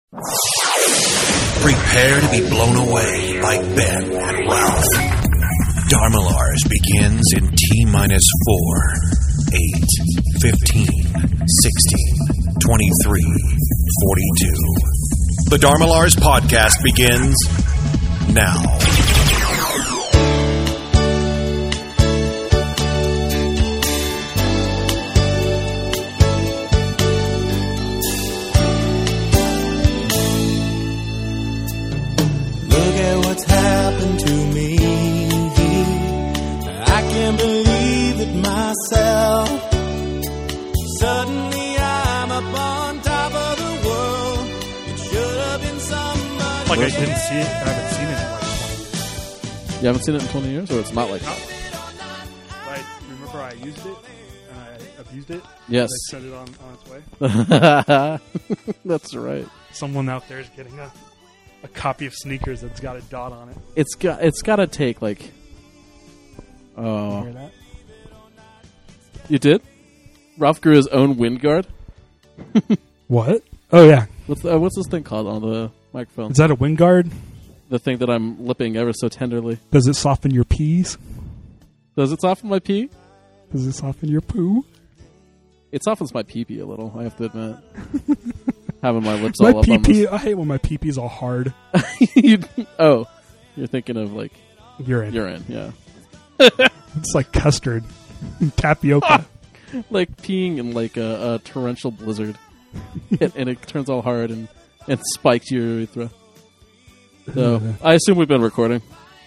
Prepare to be blown away by Ben and Ralph. Dharmalars begins in T-minus 4, 8, 15, 16, 23, 42. The Dharmalars podcast begins now. Like I didn't see it. I haven't seen it in like 20 years. You haven't seen it in 20 years, or it's not like that? I remember I used it and I abused it. Yes. I sent it on its way. That's right. Someone out there is getting a copy of Sneakers that's got a dot on it. It's got to take like. Oh. You hear that? You did? Ralph grew his own wind guard. What? Oh yeah. What's this thing called on the microphone? Is that a wind guard? The thing that I'm lipping ever so tenderly. Does it soften your peas? Does it soften my pee? Does it soften your poo? It softens my pee-pee a little, I have to admit. Having my lips My all up on pee-pee, this. I hate when my pee-pee's all hard. You're thinking of like Urine. urine, yeah. It's like custard. Tapioca. Like peeing in like a torrential blizzard. and it turns all hard and spikes your urethra. So, I assume we've been recording.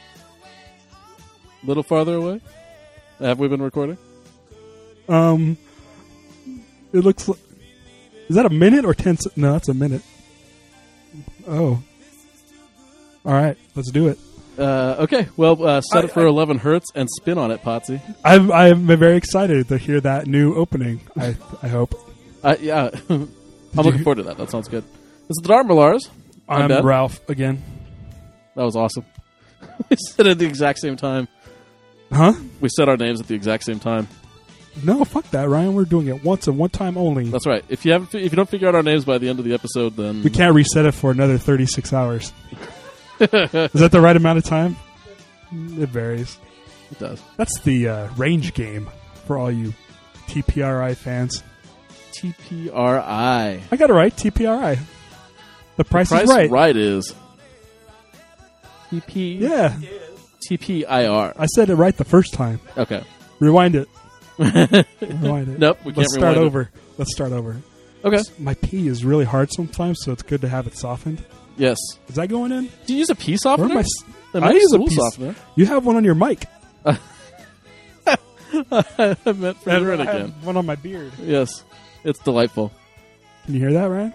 A little farther away? Have we been recording? It looks like... Is that a minute or 10 seconds? No, that's a minute. Oh. All right, let's do it. Okay, well, set it for 11 hertz and spin on it, Potsy. I'm very excited to hear that new opening, I hope. Yeah, I'm looking forward to that. That sounds good. This is the Dharmalars. I'm Ben. Ralph again. That was awesome. We said it at the exact same time. Huh? We said our names at the exact same time. No, fuck that, Ryan. We're doing it once and one time only. That's right. If you don't figure out our names by the end of the episode, then We can't reset it for another 36 hours. Is that the right amount of time? It varies. It does. That's the range game for all you TPRI fans. TPRI. I got it right, TPRI. The price is right. Right is TP. Yeah. TPIR. I said it right the first time. Okay. Rewind it. Rewind it. Nope, we can't Let's start rewind it. over. Let's start over. Okay. My pee is really hard sometimes, so it's good to have it softened. Yes. Is that going in? Do you use a pea Where softener? am I? That I makes use a stool pea softener. You have one on your mic. I meant for it I again. have one on my beard. Yes. It's delightful. Can you hear that, Ryan?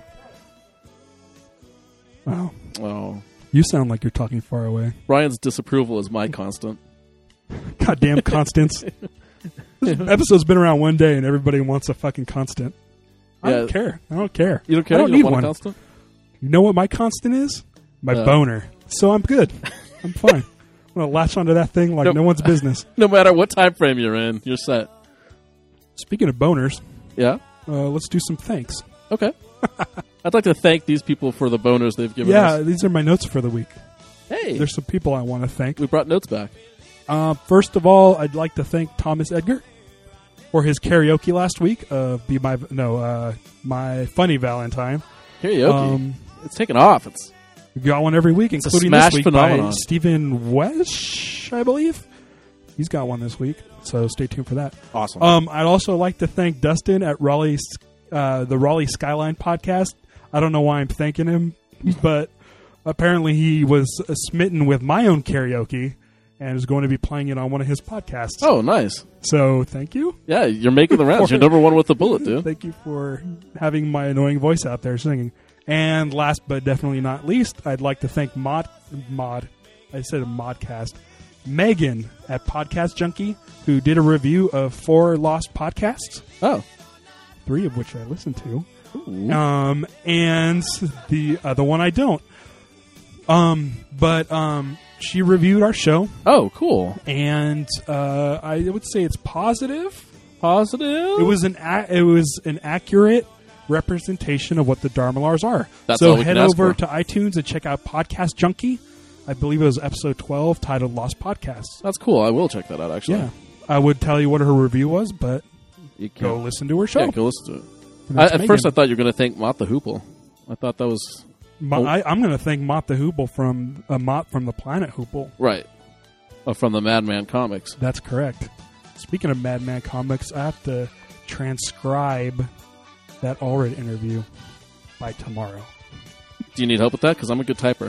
Wow. Oh. You sound like you're talking far away. Ryan's disapproval is my constant. Goddamn Constance. This episode's been around one day and everybody wants a fucking constant. I don't care. I don't care. You don't care? I don't You need want one. a constant? You know what my constant is? My boner. So I'm good. I'm fine. I'm going to latch onto that thing like no one's business. No matter what time frame you're in, you're set. Speaking of boners, Yeah? let's do some thanks. Okay. I'd like to thank these people for the boners they've given Yeah, us. these are my notes for the week. Hey, There's some people I want to thank. we brought notes back. First of all, I'd like to thank Thomas Edgar for his karaoke last week of My Funny Valentine. Karaoke. It's taken off. It's We got one every week, a including smash this week phenomenon. by Stephen Wesh, I believe. He's got one this week, so stay tuned for that. awesome. I'd also like to thank Dustin at the Raleigh Skyline podcast. I don't know why I'm thanking him, but apparently he was smitten with my own karaoke and is going to be playing it on one of his podcasts. Oh, nice. So thank you. Yeah, you're making the rounds. You're number one with the bullet, dude. Thank you for having my annoying voice out there singing. And last but definitely not least, I'd like to thank Mod. I said a Modcast. Megan at Podcast Junkie, who did a review of 4 lost podcasts, Oh. 3 of which I listened to. Ooh. And the other one I don't. But she reviewed our show, Oh, cool. and I would say it's positive. Positive? It was an accurate representation of what the Dharmalars are. That's so all we head can ask over for. to iTunes and check out Podcast Junkie. I believe it was episode 12 titled Lost Podcasts. That's cool. I will check that out, actually. Yeah. I would tell you what her review was, but You can go listen to her show. Yeah, go listen to it. And that's At first, I Megan. thought you were going to thank Mott the Hoople. I thought that was... I'm going to thank Mott the Hoople from Mott from the Planet Hoople. Right. From the Madman comics. That's correct. Speaking of Madman Comics, I have to transcribe that Allred interview by tomorrow. Do you need help with that? Because I'm a good typer.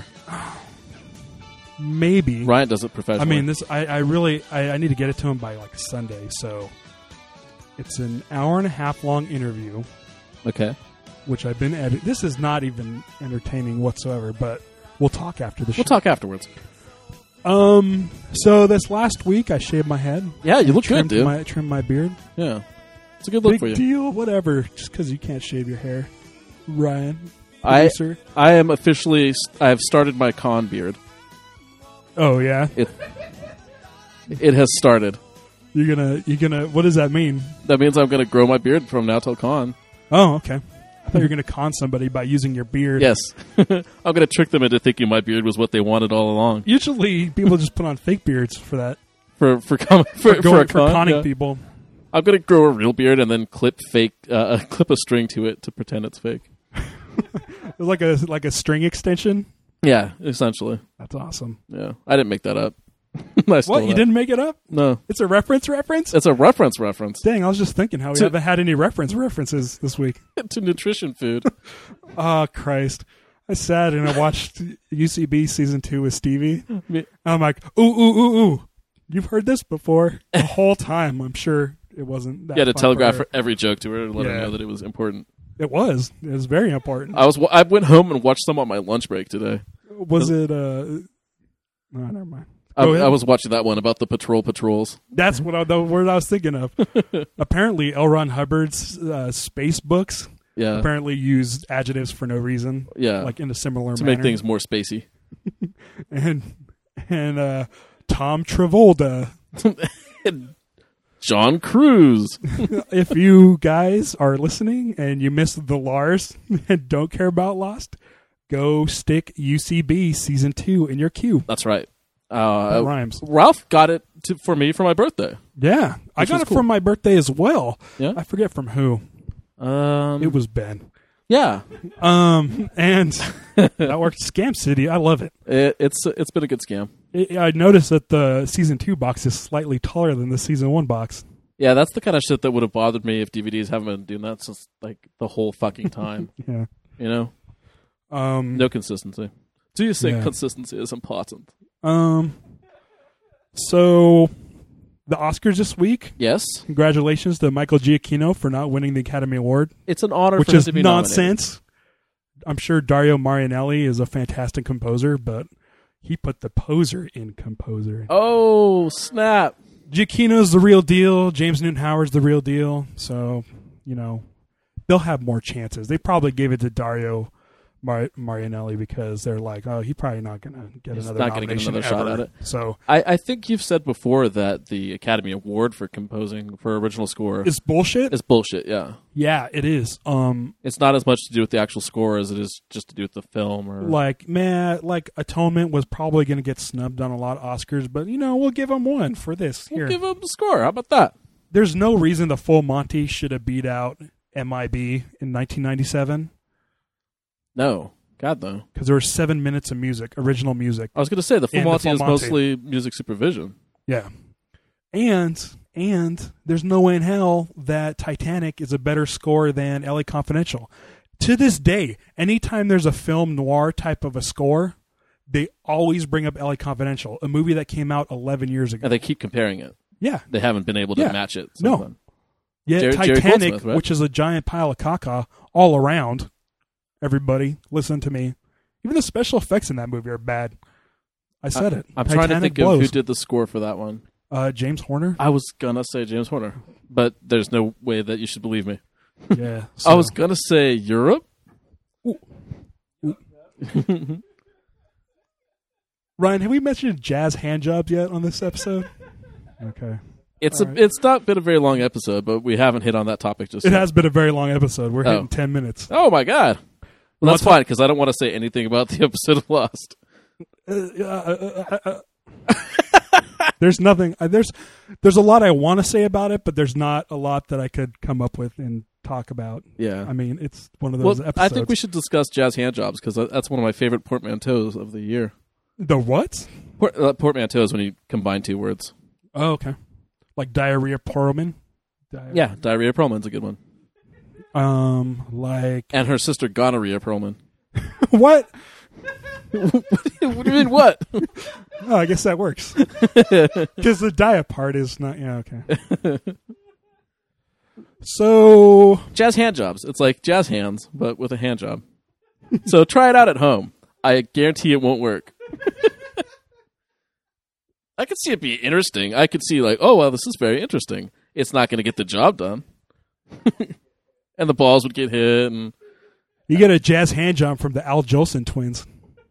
Maybe. Ryan does it I professionally. mean, I really need to get it to him by like Sunday. So it's an hour and a half long interview, Okay. which I've been editing. This is not even entertaining whatsoever, but we'll talk after the show. We'll talk afterwards. So this last week I shaved my head. Yeah, you look good, dude. Trimmed my beard. Yeah. It's a good look Big for you. deal, whatever. Just because you can't shave your hair, Ryan. I Producer. am officially... I have started my con beard. Oh yeah, It has started. you're gonna. What does that mean? That means I'm going to grow my beard from now till con. Oh, okay. I thought you were gonna con somebody by using your beard. Yes. I'm going to trick them into thinking my beard was what they wanted all along. Usually, people just put on fake beards for that. For a con, conning yeah. people. I'm going to grow a real beard and then clip a string to it to pretend it's fake. It's like a string extension. Yeah, essentially. That's awesome. Yeah, I didn't make that up. I stole What? You that. didn't make it up? No, It's a reference? it's a reference Dang, I was just thinking how we To- haven't had any references this week. to nutrition food. Oh, Christ. I sat and I watched UCB season 2 with Stevie. And I'm like, ooh. You've heard this before the whole time. I'm sure it wasn't that You had to fun telegraph for her. every joke to her to let her Yeah. know that it was important. It was. It was very important. I went home and watched some on my lunch break today. Was it, no, never mind. I Go ahead. was watching that one about the patrols. That's the word I was thinking of. Apparently, L. Ron Hubbard's space books Yeah, apparently used adjectives for no reason. Yeah. Like in a similar to manner. make things more spacey. And Tom Travolta. John Cruise. If you guys are listening and you missed the Lars and don't care about Lost, go stick UCB season 2 in your queue. That's right. That rhymes. Ralph got it for me for my birthday. Yeah, I Which got was it cool. for my birthday as well. Yeah. I forget from who. It was Ben. Yeah. And that worked. Scam City. I love it. It's been a good scam. I noticed that the season 2 box is slightly taller than the season 1 box. Yeah, that's the kind of shit that would have bothered me if DVDs haven't been doing that since like the whole fucking time. Yeah. You know, no consistency. Do you think Yeah. consistency is important? So the Oscars this week. Yes, Congratulations to Michael Giacchino for not winning the Academy Award, it's an honor which for him is to be nominated. nonsense. I'm sure Dario Marianelli is a fantastic composer, but he put the poser in composer. Oh snap! Giacchino's the real deal. James Newton Howard's the real deal. So, they'll have more chances. They probably gave it to Dario Marianelli because they're like, oh, he's probably not going to get He's another not gonna get nomination another shot ever. at it. So I think you've said before that the Academy Award for composing for original score it's bullshit. is bullshit. Yeah, Yeah, it is. it's not as much to do with the actual score as it is just to do with the film. Or Like Atonement was probably going to get snubbed on a lot of Oscars, but we'll give them one for this. Here, we'll give them the score. How about that? there's no reason the Full Monty should have beat out MIB in 1997 No, God no. because there were 7 minutes of music, original music. I was going to say the And the Full Monty is Full Monty. mostly music supervision. Yeah, and there's no way in hell that Titanic is a better score than LA Confidential. To this day, anytime there's a film noir type of a score, they always bring up LA Confidential, a movie that came out 11 years ago. And they keep comparing it. Yeah. They haven't been able to Yeah. match it. No. since then. Yeah, Jerry Titanic, Goldsmith, right? which is a giant pile of caca all around. Everybody, listen to me. Even the special effects in that movie are bad. I said it. I'm trying to Titanic think of who blows. did the score for that one. James Horner. I was going to say James Horner, but there's no way that you should believe me. Yeah. I was going to say Europe. Ryan, have we mentioned jazz hand jobs yet on this episode? Okay. It's All right. it's not been a very long episode, but we haven't hit on that topic just It yet. has been a very long episode. We're Oh. hitting 10 minutes. Oh my god. Well, that's Well, fine because I don't want to say anything about the episode of Lost. There's nothing. There's a lot I want to say about it, but there's not a lot that I could come up with and talk about. Yeah. I mean, it's one of Well, those episodes. I think we should discuss jazz hand jobs because that's one of my favorite portmanteaus of the year. The what? Portmanteau is when you combine two words. Oh, okay. Like diarrhea Perlman. Yeah, diarrhea Perlman's a good one. Like And her sister gonorrhea Perlman. what? What do you mean what? Oh, I guess that works. Because the dia part is not. Yeah, okay. So Jazz hand jobs. It's like jazz hands, but with a hand job. So try it out at home. I guarantee it won't work. I could see it be interesting. I could see like, oh, well, this is very interesting. It's not going to get the job done. And the balls would get hit. And you get a jazz hand job from the Al Jolson twins.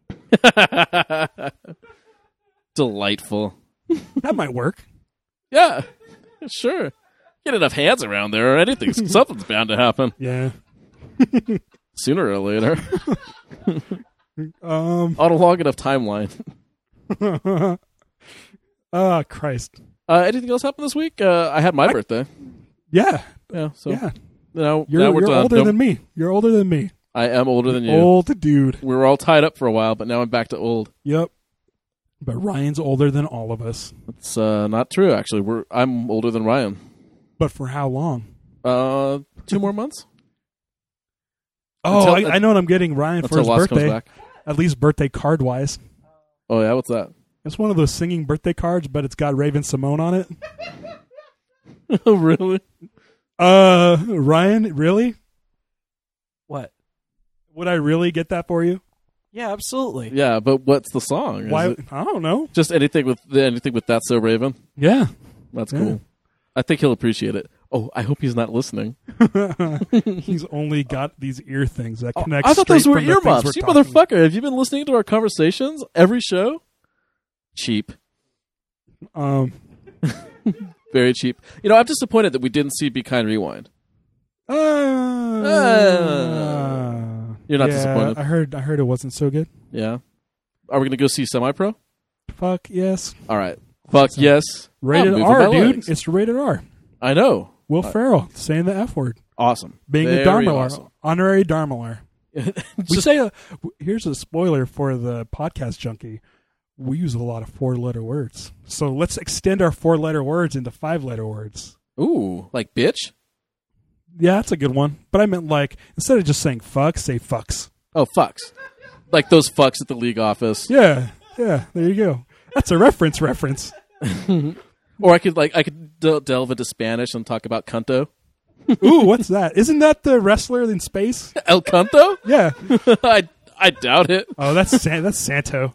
Delightful. That might work. Yeah, sure. Get enough hands around there or anything. Something's bound to happen Yeah. sooner or later. Um. On a long enough timeline. Oh, Christ. Anything else happened this week? I had my birthday. Yeah. Yeah, so Yeah. now You're we're done. older than me. You're older than me. I am older than you. Old dude. We were all tied up for a while, but now I'm back to old. Yep. But Ryan's older than all of us. It's not true, actually. I'm older than Ryan. But for how long? 2 more months Oh, Until- I know what I'm getting Ryan for until his Lost birthday. comes back. At least birthday card wise. Oh yeah, what's that? It's one of those singing birthday cards, but it's got Raven Simone on it. Oh really? Ryan, really? What? Would I really get that for you? Yeah, absolutely. Yeah, but what's the song? Is Why? it I don't know. just anything with That's So Raven? Yeah. That's Yeah. cool. I think he'll appreciate it. Oh, I hope he's not listening. He's only got these ear things that connect. I thought those straight were from the things earmuffs. we're You talking. motherfucker! Have you been listening to our conversations every show? Cheap. Very cheap. You know, I'm disappointed that we didn't see Be Kind Rewind. You're not disappointed. I heard it wasn't so good. Yeah. Are we going to go see Semi-Pro? Fuck yes. All right. Fuck yes. Rated I'm moving R, my dude. legs. It's rated R. I know. Will Ferrell saying the F word, Awesome. being Very a Darmalar, awesome. honorary Darmalar. We Just- say here's a spoiler for the podcast junkie. We use a lot of 4-letter words, so let's extend our 4-letter words into 5-letter words. Ooh, like bitch? Yeah, that's a good one. But I meant like instead of just saying fuck, say fucks. Oh, fucks. Like those fucks at the league office. Yeah, there you go. That's a reference. Or I could delve into Spanish and talk about Cunto. Ooh, what's that? Isn't that the wrestler in space? El Cunto? Yeah. I doubt it. Oh, that's Santo.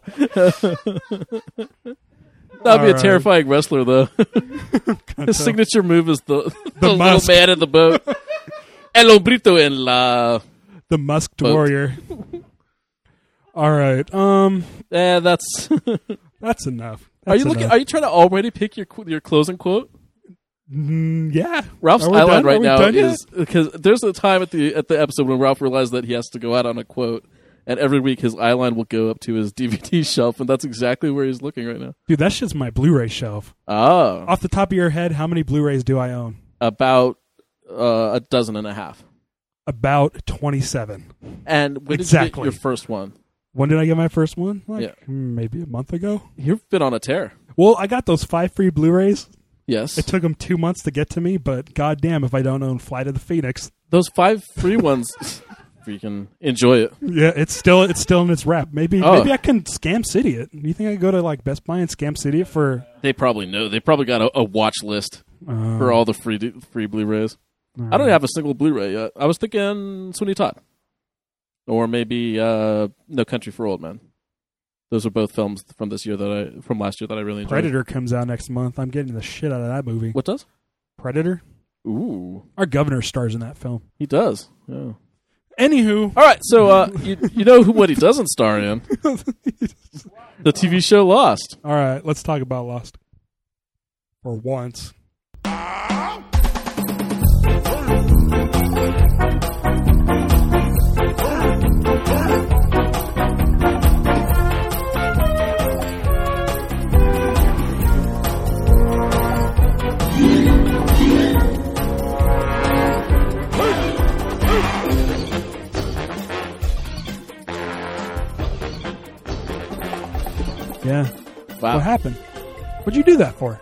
That'd be a All right. terrifying wrestler, though. His signature move is the little Musk. man in the boat. El hombrito en la... The Musked Boat. warrior. All right. That's... That's enough. Are That's you looking? enough. Are you trying to already pick your closing quote? Yeah. Ralph's Are we eyeline done? Are right we now done yet? is because there's a time at the episode when Ralph realized that he has to go out on a quote, and every week his eyeline will go up to his DVD shelf, and that's exactly where he's looking right now. Dude, that's just my Blu-ray shelf. Oh, Off the top of your head, how many Blu-rays do I own? about a dozen and a half. About 27. And when Exactly. did you get your first one? When did I get my first one? Yeah. Maybe a month ago. You've been on a tear. Well, I got those 5 free Blu-rays. Yes, It took them 2 months to get to me, but goddamn if I don't own Flight of the Phoenix. those 5 free ones. Freaking enjoy it. Yeah, it's still in its wrap. Maybe Oh. I can Scam City it. You think I could go to like Best Buy and Scam City it for? They probably know. They probably got a watch list for all the free Blu-rays. I don't have a single Blu-ray yet. I was thinking Sweeney Todd, or maybe No Country for Old Men. Those are both films from last year that I really enjoyed. Predator comes out next month. I'm getting the shit out of that movie. What does? Predator? Ooh, Our governor stars in that film. he does. Yeah. Anywho, All right, so you know what he doesn't star in? The TV show Lost. all right, let's talk about Lost. For once. Yeah. Wow. What happened? What'd you do that for?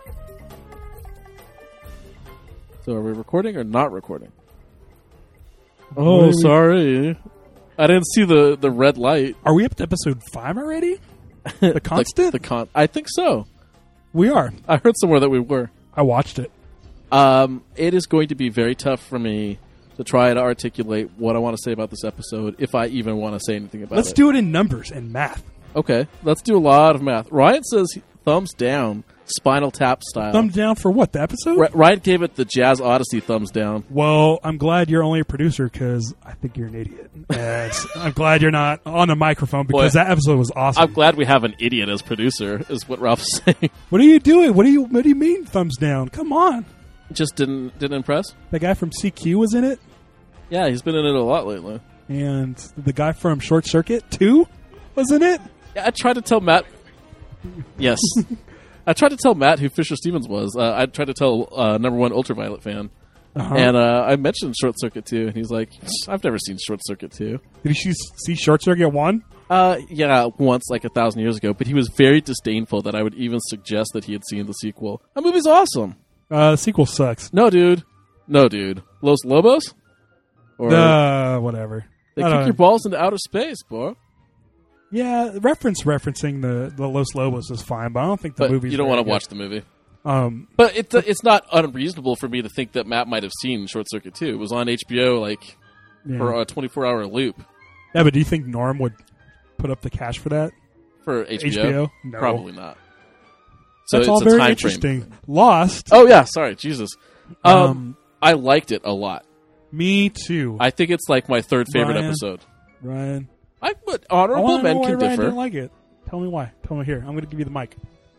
So are we recording or not recording? What Oh, are we- sorry. I didn't see the red light. Are we up to episode 5 already? The Constant? I think so. We are. I heard somewhere that we were. I watched it. It is going to be very tough for me to try to articulate what I want to say about this episode, if I even want to say anything about Let's it. do it in numbers and math. Okay, let's do a lot of math. Ryan says thumbs down, Spinal Tap style. Thumbs down for what? The episode? Ryan gave it the Jazz Odyssey thumbs down. Well, I'm glad you're only a producer because I think you're an idiot. And I'm glad you're not on a microphone because Boy, that episode was awesome. I'm glad we have an idiot as producer, is what Ralph's saying. What are you doing? What do you mean thumbs down? Come on. Just didn't impress. The guy from CQ was in it, Yeah, he's been in it a lot lately. and the guy from Short Circuit 2 was in it. Yeah, I tried to tell Matt. Yes, I tried to tell Matt who Fisher Stevens was. I tried to tell #1 Ultraviolet fan, Uh-huh. and I mentioned Short Circuit 2, and he's like, "I've never seen Short Circuit 2." Did you see Short Circuit 1? Yeah, once, like 1,000 years ago. But he was very disdainful that I would even suggest that he had seen the sequel. That movie's awesome. The sequel sucks. No, dude. Los Lobos? Or Whatever. they I don't kick your know. balls into outer space, boy. Yeah, referencing the Los Lobos is fine, but I don't think the But movie's you don't very want to good. watch the movie. But But it's not unreasonable for me to think that Matt might have seen Short Circuit 2. It was on HBO yeah. for a 24-hour loop Yeah, but do you think Norm would put up the cash for that? for HBO. HBO? No. Probably not. So That's it's all a very time interesting. frame. Lost. Oh yeah, sorry, Jesus. Um, I liked it a lot. Me too. I think it's like my third favorite Ryan. episode. Ryan. But I honorable want to know men why can Ryan differ. didn't like it. Tell me why. Tell me here. I'm going to give you the mic.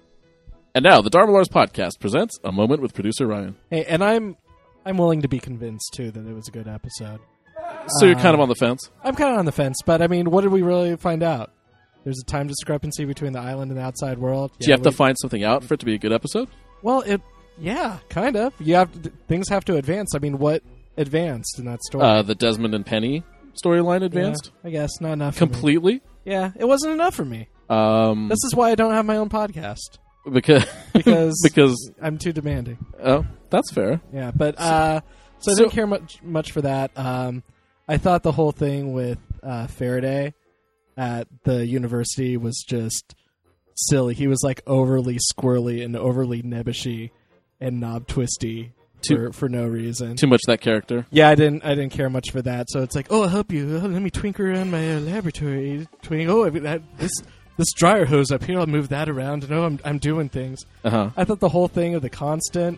And now the Dharma Lars podcast presents A Moment with Producer Ryan. Hey, and I'm willing to be convinced too that it was a good episode. So you're kind of on the fence. I'm kind of on the fence, but I mean, what did we really find out? There's a time discrepancy between the island and the outside world. Do you have to find something out for it to be a good episode? Well, yeah, kind of. Things have to advance. I mean, what advanced in that story? The Desmond and Penny storyline advanced Yeah, I guess not enough. For me. completely. Yeah, it wasn't enough for me. This is why I don't have my own podcast Because because I'm too demanding. oh, that's fair. Yeah, but so I didn't care much for that. I thought the whole thing with Faraday at the university was just silly. He was like overly squirrely and overly nebbishy and knob twisty for no reason. Too much that character. Yeah, I didn't care much for that. So it's like, oh, I'll help you. Oh, let me twinkle around my laboratory. Oh, this dryer hose up here. I'll move that around. And I'm doing things. Uh-huh. I thought the whole thing of the constant.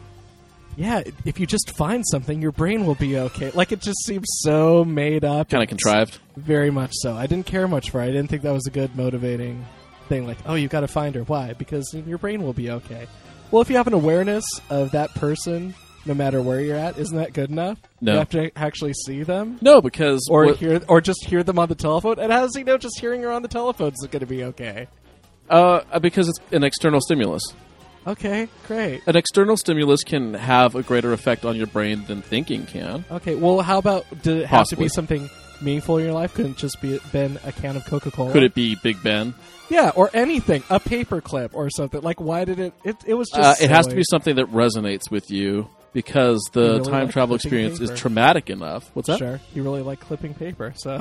Yeah, if you just find something, your brain will be okay. Like, it just seems so made up. Kind of contrived. Very much so. I didn't care much for it. I didn't think that was a good motivating thing. Like, oh, you got to find her. Why? Because your brain will be okay. Well, if you have an awareness of that person, no matter where you're at, isn't that good enough? No. You have to actually see them? No, because Or just hear them on the telephone? And how does he know just hearing her on the telephone is going to be okay? because it's an external stimulus. Okay, great. An external stimulus can have a greater effect on your brain than thinking can. Okay, well, how about, did it have Possibly. to be something meaningful in your life? Couldn't it just been a can of Coca-Cola? Could it be Big Ben? Yeah, or anything. A paperclip or something. Like, why did it was just It has to silly. be something that renesnates with you because You the really time like travel clipping experience is paper. traumatic enough. What's that? Sure, you really like clipping paper, so...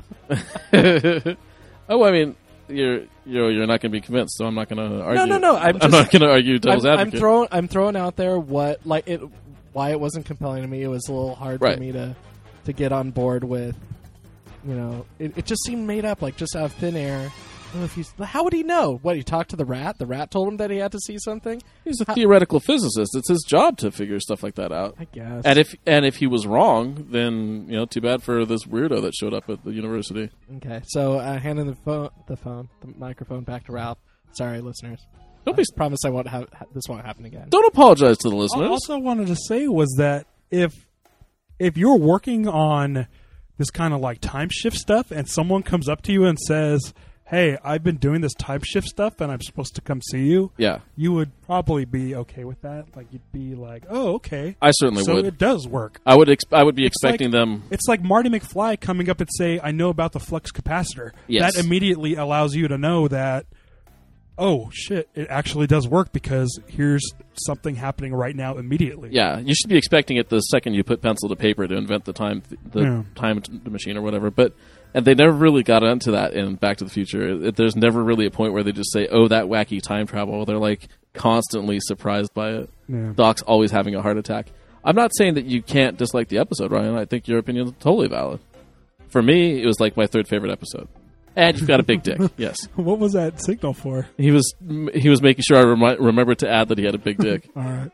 Oh, I mean, you're not going to be convinced, so I'm not going to argue. No. I'm not going to argue devil's advocate. I'm throwing out there why it wasn't compelling to me. It was a little hard Right. for me to get on board with. You know, it just seemed made up, like just out of thin air. Well, how would he know? What, he talked to the rat? The rat told him that he had to see something? He's a theoretical physicist. It's his job to figure stuff like that out. I guess. And if he was wrong, then too bad for this weirdo that showed up at the university. Okay, so handing the microphone back to Ralph. Sorry, listeners. Don't be. Promise I won't this won't happen again. Don't apologize to the listeners. Also wanted to say was that if you're working on this kind of like time shift stuff and someone comes up to you and says, hey, I've been doing this time shift stuff and I'm supposed to come see you, Yeah, you would probably be okay with that. Like you'd be like, oh, okay. I certainly So would. it does work. I would be It's expecting like- them. It's like Marty McFly coming up and say, I know about the flux capacitor. Yes. That immediately allows you to know that, oh, shit, it actually does work because here's something happening right now immediately. Yeah, you should be expecting it the second you put pencil to paper to invent the time machine or whatever. And they never really got onto that in Back to the Future. There's never really a point where they just say, "Oh, that wacky time travel." They're like constantly surprised by it. Yeah. Doc's always having a heart attack. I'm not saying that you can't dislike the episode, Ryan. I think your opinion is totally valid. For me, it was like my third favorite episode. And you've got a big dick. Yes, What was that signal for? he was making sure I remembered to add that he had a big dick. All right.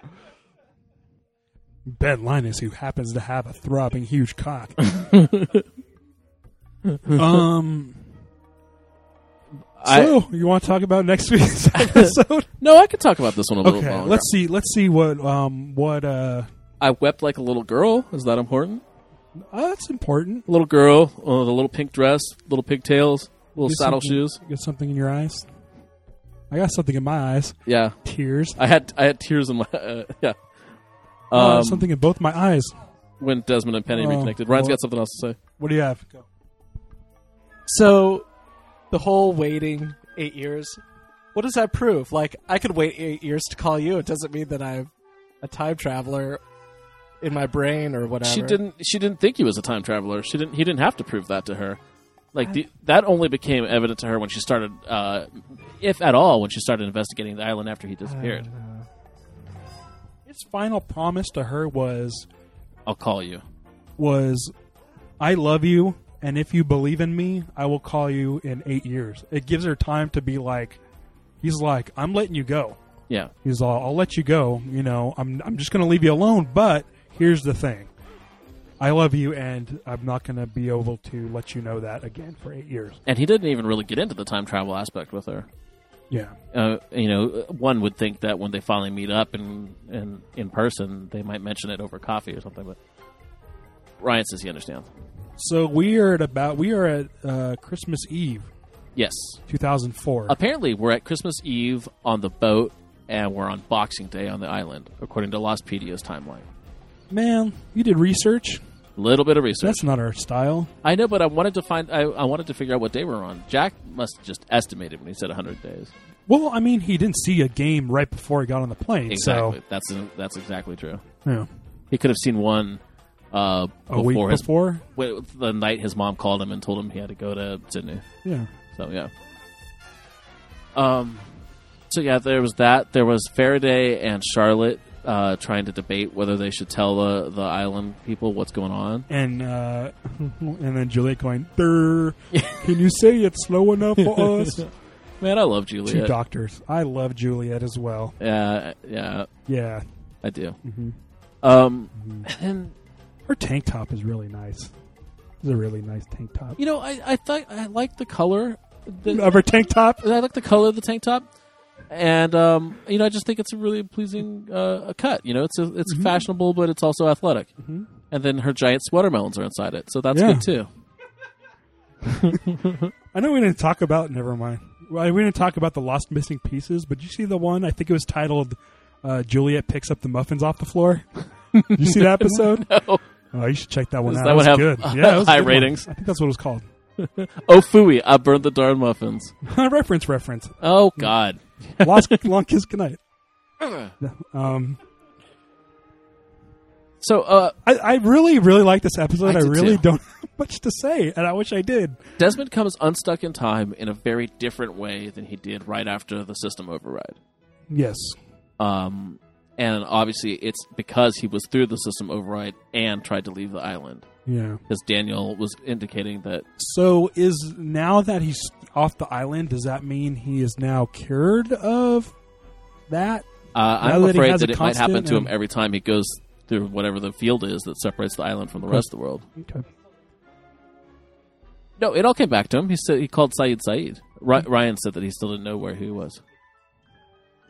Ben Linus, who happens to have a throbbing huge cock. So, you want to talk about next week's episode? No, I could talk about this one a little Okay, longer. let's see what I wept like a little girl. Is that important? that's important. Little girl, the little pink dress, little pigtails, little Get saddle something- shoes. Get something in your eyes. I got something in my eyes. Yeah, Tears. I had tears in my yeah. Something in both my eyes. When Desmond and Penny Oh, reconnected, Ryan's well- got something else to say. What do you have? Go. So, the whole waiting 8 years, what does that prove? Like, I could wait 8 years to call you. It doesn't mean that I'm a time traveler in my brain or whatever. She didn't think he was a time traveler. He didn't have to prove that to her. Like that only became evident to her when she started, if at all, when she started investigating the island after he disappeared. His final promise to her was, I'll call you. I love you, and if you believe in me, I will call you in 8 years. It gives her time to be like, he's like, I'm letting you go. Yeah, He's all, I'll let you go. You know, I'm just going to leave you alone. But here's the thing. I love you, and I'm not going to be able to let you know that again for 8 years. and he didn't even really get into the time travel aspect with her. Yeah. One would think that when they finally meet up in person, they might mention it over coffee or something. But Ryan says he understands. So we are at Christmas Eve, Yes. 2004. Apparently, we're at Christmas Eve on the boat, and we're on Boxing Day on the island, according to Lostpedia's timeline. Man, you did research. A little bit of research. That's not our style. I know, but I wanted to figure out what day we're on. Jack must have just estimated when he said 100 days. Well, I mean, he didn't see a game right before he got on the plane. Exactly. That's exactly true. So, yeah. He could have seen one A week before? the night his mom called him and told him he had to go to Sydney. Yeah. So yeah. So yeah, there was that. There was Faraday and Charlotte trying to debate whether they should tell the island people what's going on. And then Juliet going, "Durr, can you say it slow enough for us?" Man, I love Two Juliet. doctors. I love Juliet as well. Yeah, Yeah. I do. Mm-hmm. And then, Her tank top is really nice. It's a really nice tank top. I thought I liked the color. Of her tank top? I like the color of the tank top, and I just think it's a really pleasing cut. It's fashionable, but it's also athletic. Mm-hmm. And then her giant watermelons are inside it, so that's good too. I know we didn't talk about. Never mind. Well, we didn't talk about the lost missing pieces, but did you see the one? I think it was titled "Juliet picks up the muffins off the floor." Did you see that episode? No. Oh, you should check that one Does out. that It one was have good. Yeah, it was a high good one. ratings? I think that's what it was called. Oh, phooey, I burned the darn muffins. reference. Oh, God. Long kiss goodnight. So, I really, really like this episode. I did really too. don't have much to say, and I wish I did. Desmond comes unstuck in time in a very different way than he did right after the system override. Yes. And obviously, it's because he was through the system override and tried to leave the island. Yeah. Because Daniel was indicating that. So is now that he's off the island, does that mean he is now cured of that? I'm that he afraid has that a it might happen constant to him and- every time he goes through whatever the field is that separates the island from the rest of the world. Okay. No, it all came back to him. He said he called Saeed. Ryan said that he still didn't know where he was.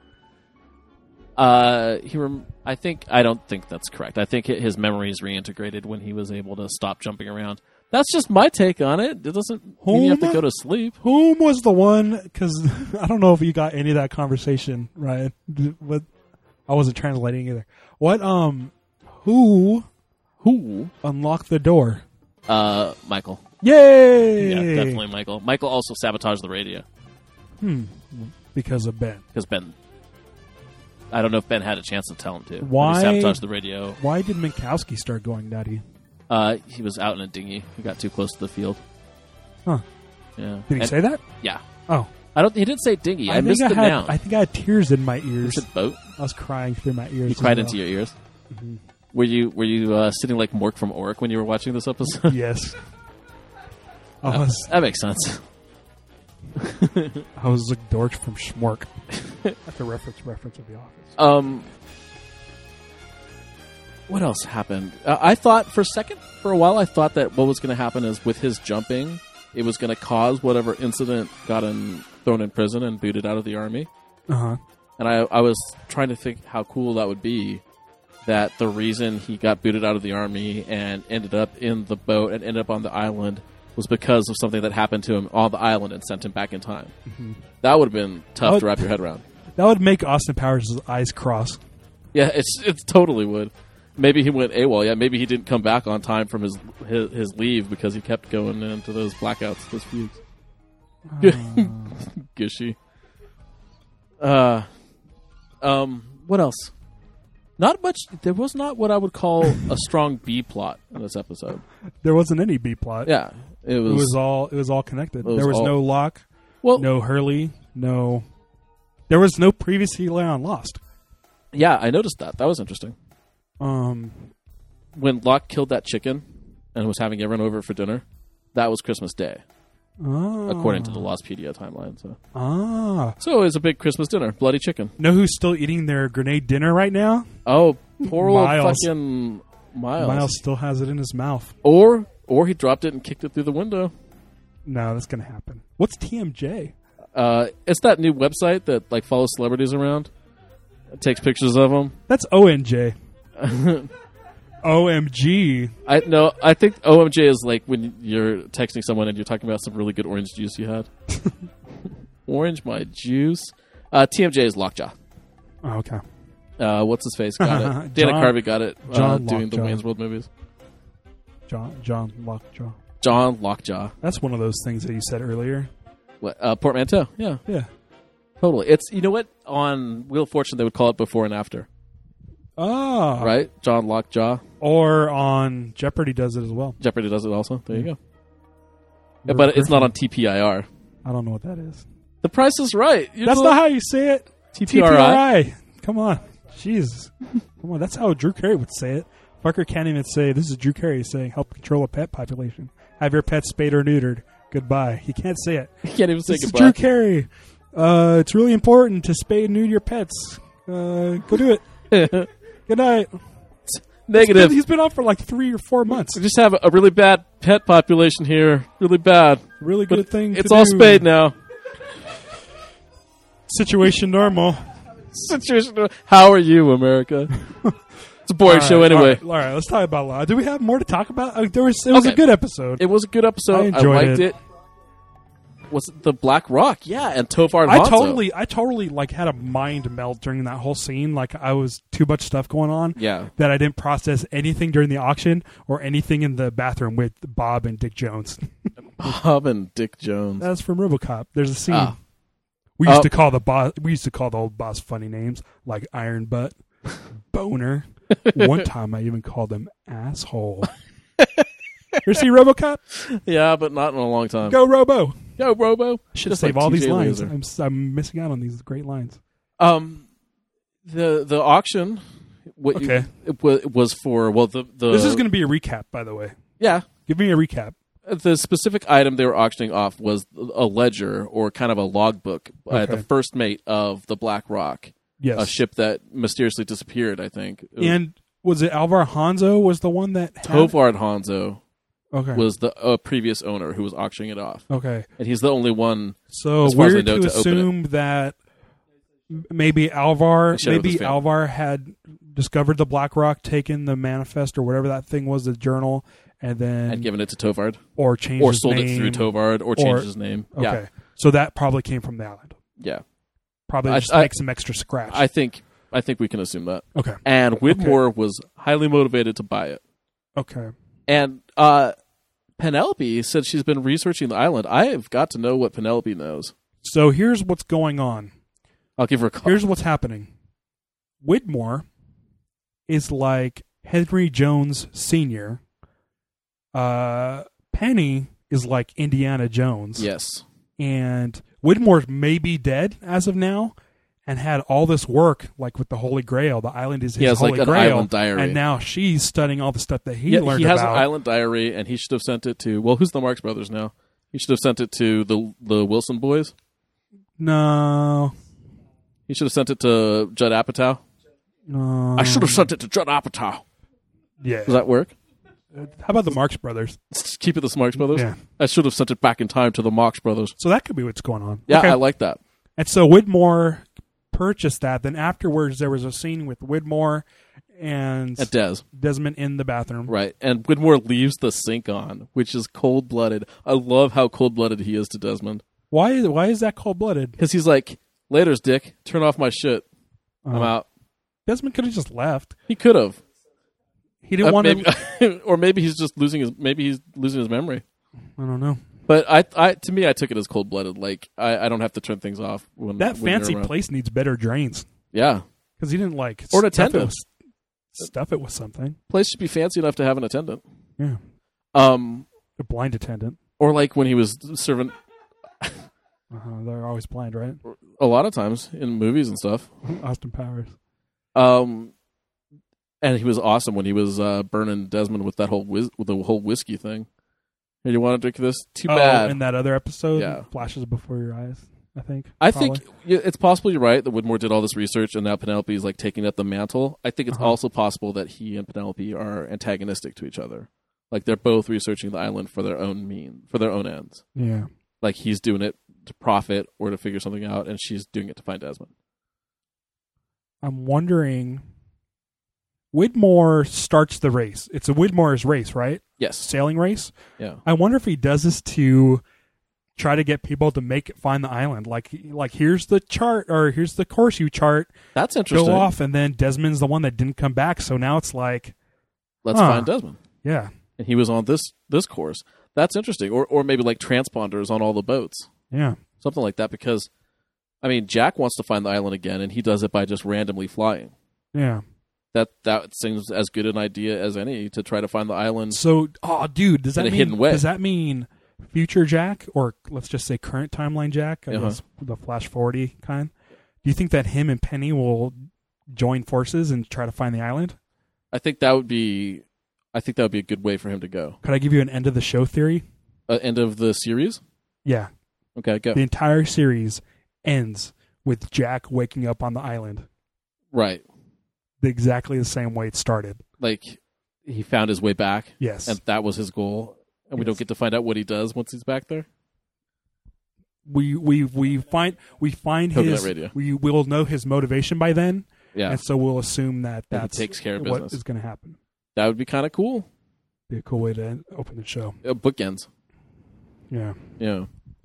I don't think that's correct. I think his memories reintegrated when he was able to stop jumping around. That's just my take on it. It doesn't mean you have to go to sleep. Whom was the one? Because I don't know if you got any of that conversation, right? What? I wasn't translating either. What? Who unlocked the door? Michael. Yay! Yeah, definitely Michael. Michael also sabotaged the radio. Because of Ben. Because Ben... I don't know if Ben had a chance to tell him to. Why? He sabotaged the radio. Why did Minkowski start going nutty? He was out in a dinghy. He got too close to the field. Huh. Yeah. Did he say that? Yeah. Oh. He didn't say dinghy. I missed the noun. I think I had tears in my ears. You said boat? I was crying through my ears. You cried into your ears? Mm-hmm. Were you sitting like Mork from Oric when you were watching this episode? Yes. That makes sense. I was like Dorch from Schmork. That's a reference of The Office. What else happened? I thought for a while, I thought that what was going to happen is with his jumping, it was going to cause whatever incident got him thrown in prison and booted out of the army. Uh-huh. And I was trying to think how cool that would be, that the reason he got booted out of the army and ended up in the boat and ended up on the island was because of something that happened to him on the island and sent him back in time. Mm-hmm. That would have been tough to wrap your head around. That would make Austin Powers' eyes cross. Yeah, it totally would. Maybe he went AWOL. Yeah, maybe he didn't come back on time from his leave because he kept going into those blackouts, those fugues. Gushy. What else? Not much. There was not what I would call a strong B plot in this episode. There wasn't any B plot. Yeah, it was all connected. There was no Locke. Well, no Hurley. No. There was no previously on Lost. Yeah, I noticed that. That was interesting. When Locke killed that chicken and was having everyone over for dinner, that was Christmas Day, according to the Lostpedia timeline. So it was a big Christmas dinner, bloody chicken. Know who's still eating their grenade dinner right now? Oh, poor old fucking Miles. Miles still has it in his mouth. Or he dropped it and kicked it through the window. No, that's gonna happen. What's TMJ? It's that new website that like follows celebrities around. It takes pictures of them. That's ONJ. OMG. I think OMJ is like when you're texting someone and you're talking about some really good orange juice you had. Orange my juice. TMJ is Lockjaw. Oh, okay. What's his face got it? Dana Carvey got it doing the Wayne's World movies. John Lockjaw. John Lockjaw. That's one of those things that you said earlier. What? Portmanteau. Yeah. Yeah. Totally. It's, you know what? On Wheel of Fortune, they would call it before and after. Oh. Right? John Lockjaw. Or on Jeopardy does it as well. Jeopardy does it also. There you go. Yeah, but it's not on TPIR. I don't know what that is. The Price is Right. That's not how you say it. TPRI. Come on. Jesus. Come on. That's how Drew Carey would say it. Fucker can't even say, this is Drew Carey saying, help control a pet population. Have your pet spayed or neutered. Goodbye. He can't say it. He can't even say this goodbye. This is Drew Carey. It's really important to spay and neuter your pets. Go do it. Good night. Negative. He's been on for like 3 or 4 months. We just have a really bad pet population here. Really bad. Really good thing It's all spayed now. Situation normal. Situation normal. How are you, America? It's a boring show anyway. All right, let's talk about Law. Do we have more to talk about? It was a good episode. It was a good episode. I liked it. Was it the Black Rock? Yeah, and Tofar and Hanzo. I totally like had a mind melt during that whole scene. Like I was too much stuff going on. Yeah. That I didn't process anything during the auction or anything in the bathroom with Bob and Dick Jones. Bob and Dick Jones. That's from RoboCop. There's a scene. We used to call the boss. We used to call the old boss funny names like Iron Butt, Boner. One time I even called him asshole. You see RoboCop? Yeah, but not in a long time. Go Robo. Go Robo. Should save all these lines. I'm missing out on these great lines. The auction. Okay. It was for the. This is going to be a recap, by the way. Yeah. Give me a recap. The specific item they were auctioning off was a ledger or kind of a logbook. The first mate of the Black Rock. Yes. A ship that mysteriously disappeared, I think. And was it Alvar Hanzo was the one that Tofar and Hanzo was the previous owner who was auctioning it off. Okay. And he's the only one, so as far as I we're know, to assume that maybe Alvar, shared with his family. Alvar had discovered the Black Rock, taken the manifest or whatever that thing was, the journal, and then And given it to Tovard. or changed Or his sold name. it through Tovard, or changed his name. Okay, Yeah. so that probably came from the island. Yeah. Probably just I- make some extra scratch. I think we can assume that. okay, And Widmore was highly motivated to buy it. okay. And Penelope said she's been researching the island. I have got to know what Penelope knows. So here's what's going on. I'll give her a call. Here's what's happening. Widmore is like Henry Jones Sr. Penny is like Indiana Jones. Yes. And Widmore may be dead as of now and had all this work, like with the Holy Grail. The island is his He has Holy like an Grail. island diary. And now she's studying all the stuff that he Yeah, learned he has about. an island diary, and he should have sent it to, well, who's the Marx Brothers now? He should have sent it to the Wilson boys. No. He should have sent it to Judd Apatow. No. I should have sent it to Judd Apatow. Yeah. Does that work? How about the Marx Brothers? Keep it the Marx Brothers? Yeah. I should have sent it back in time to the Marx Brothers. So that could be what's going on. Yeah, Okay. I like that. And so Widmore purchased that. Then afterwards, there was a scene with Widmore and At Des. Desmond in the bathroom. Right. And Widmore leaves the sink on, which is cold-blooded. I love how cold-blooded he is to Desmond. Why is that cold-blooded? Because he's like, later's, dick. Turn off my shit. I'm out. Desmond could have just left. He could have. He didn't want maybe, to. or maybe he's just losing his memory. I don't know. But I to me, I took it as cold-blooded. Like, I don't have to turn things off when That when you're fancy around. place needs better drains Yeah. because he didn't like Or an stuff attendant. Stuff it with something. Place should be fancy enough to have an attendant. Yeah, A blind attendant. Or like when he was serving They're always blind, right? a lot of times in movies and stuff. Austin Powers. And he was awesome when he was burning Desmond with that with the whole whiskey thing. Hey, do you want to drink this? Too bad. In that other episode, Yeah. Flashes Before Your Eyes, I think. I probably. think it's possible you're right that Widmore did all this research and now Penelope is like taking up the mantle. I think it's also possible that he and Penelope are antagonistic to each other. Like they're both researching the island for their own ends. Yeah. Like he's doing it to profit or to figure something out, and she's doing it to find Desmond. I'm wondering. Widmore starts the race. It's a Widmore's race, right? Yes. Sailing race. Yeah. I wonder if he does this to try to get people to find the island. Like here's the chart, or here's the course you chart. That's interesting. Go off, and then Desmond's the one that didn't come back. So now it's like, Let's find Desmond. yeah, And he was on this course. That's interesting. Or maybe like transponders on all the boats. yeah, Something like that, because I mean Jack wants to find the island again, and he does it by just randomly flying. yeah. That seems as good an idea as any to try to find the island. So, dude, does that In a mean hidden way. does that mean future Jack, or let's just say current timeline Jack? I guess the flash forwardy kind. Do you think that him and Penny will join forces and try to find the island? I think that would be a good way for him to go. Could I give you an end of the show theory? End of the series. Yeah, Okay, go. the entire series ends with Jack waking up on the island Right, exactly the same way it started. like he found his way back. Yes. And that was his goal. And we don't get to find out what he does once he's back there. We find Coconut his Radio. we will know his motivation by then, Yeah, and so we'll assume that That he that's takes care of what business. is going to happen. that would be kind of cool. Be a cool way to open the show. Bookends. Yeah. Yeah.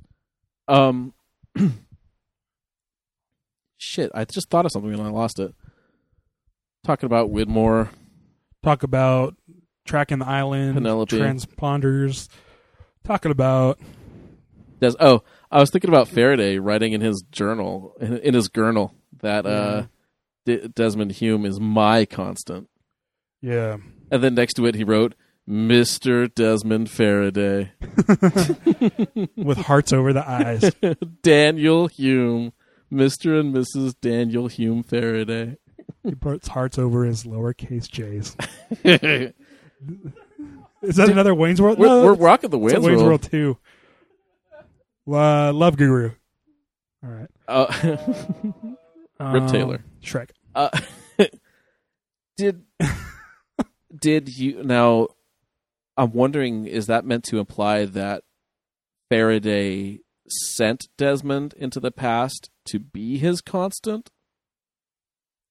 Shit, I just thought of something and I lost it. Talking about Widmore. Talk about tracking the island, Penelope. transponders. Talking about I was thinking about Faraday writing in his journal, in his journal, that Desmond Hume is my constant. yeah. And then next to it, he wrote, Mr. Desmond Faraday. with hearts over the eyes. Daniel Hume. Mr. and Mrs. Daniel Hume Faraday. He puts hearts over his lowercase j's. we're Is that another Wayne's World? No, we're rocking the it's a Wayne's Wayne's World. World 2. Love Guru. All right. Rip Taylor. Shrek. Did you now? I'm wondering, is that meant to imply that Faraday sent Desmond into the past to be his constant?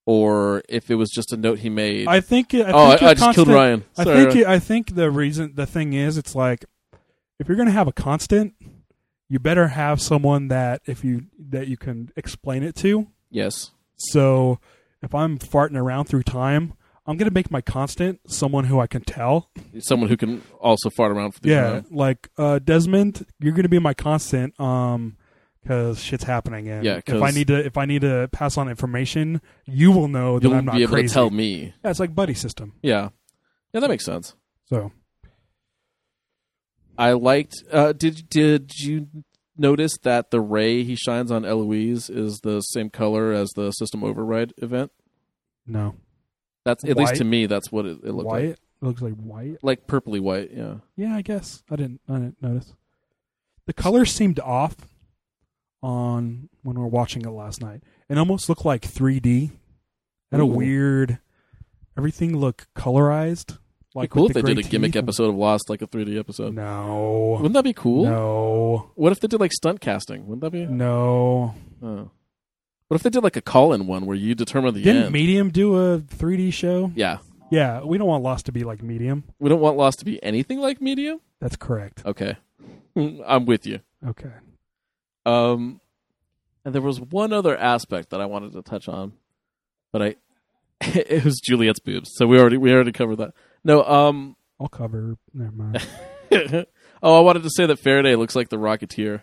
or if it was just a note he made. I think I a just constant, killed Ryan. Sorry. I think the thing is, it's like if you're going to have a constant, you better have someone that you can explain it to. Yes. So if I'm farting around through time, I'm going to make my constant someone who I can tell. Someone who can also fart around for the time. Like Desmond, you're going to be my constant because shit's happening. And if I need to pass on information, you will know that I'm not crazy. You'll be able to tell me. Yeah, it's like buddy system. Yeah, that makes sense. So I liked. Did you notice that the ray he shines on Eloise is the same color as the System Override event? No. That's at least to me. That's what it looked white? like. It looks like white, like purpley white. Yeah. Yeah, I guess I didn't notice. The colors seemed off on when we were watching it last night. It almost looked like 3D. Had a weird. Everything looked colorized. Like cool if they did a gimmick episode of Lost, like a 3D episode. No. Wouldn't that be cool? No. What if they did like stunt casting? Wouldn't that be? No. Oh. What if they did like a call-in one where you determine the end? Didn't Medium do a 3D show? Yeah. Yeah, we don't want Lost to be like Medium. We don't want Lost to be anything like Medium? That's correct. Okay. I'm with you. Okay. And there was one other aspect that I wanted to touch on, but it was Juliet's boobs. So we already covered that. No, I'll cover. Never mind. I wanted to say that Faraday looks like the Rocketeer.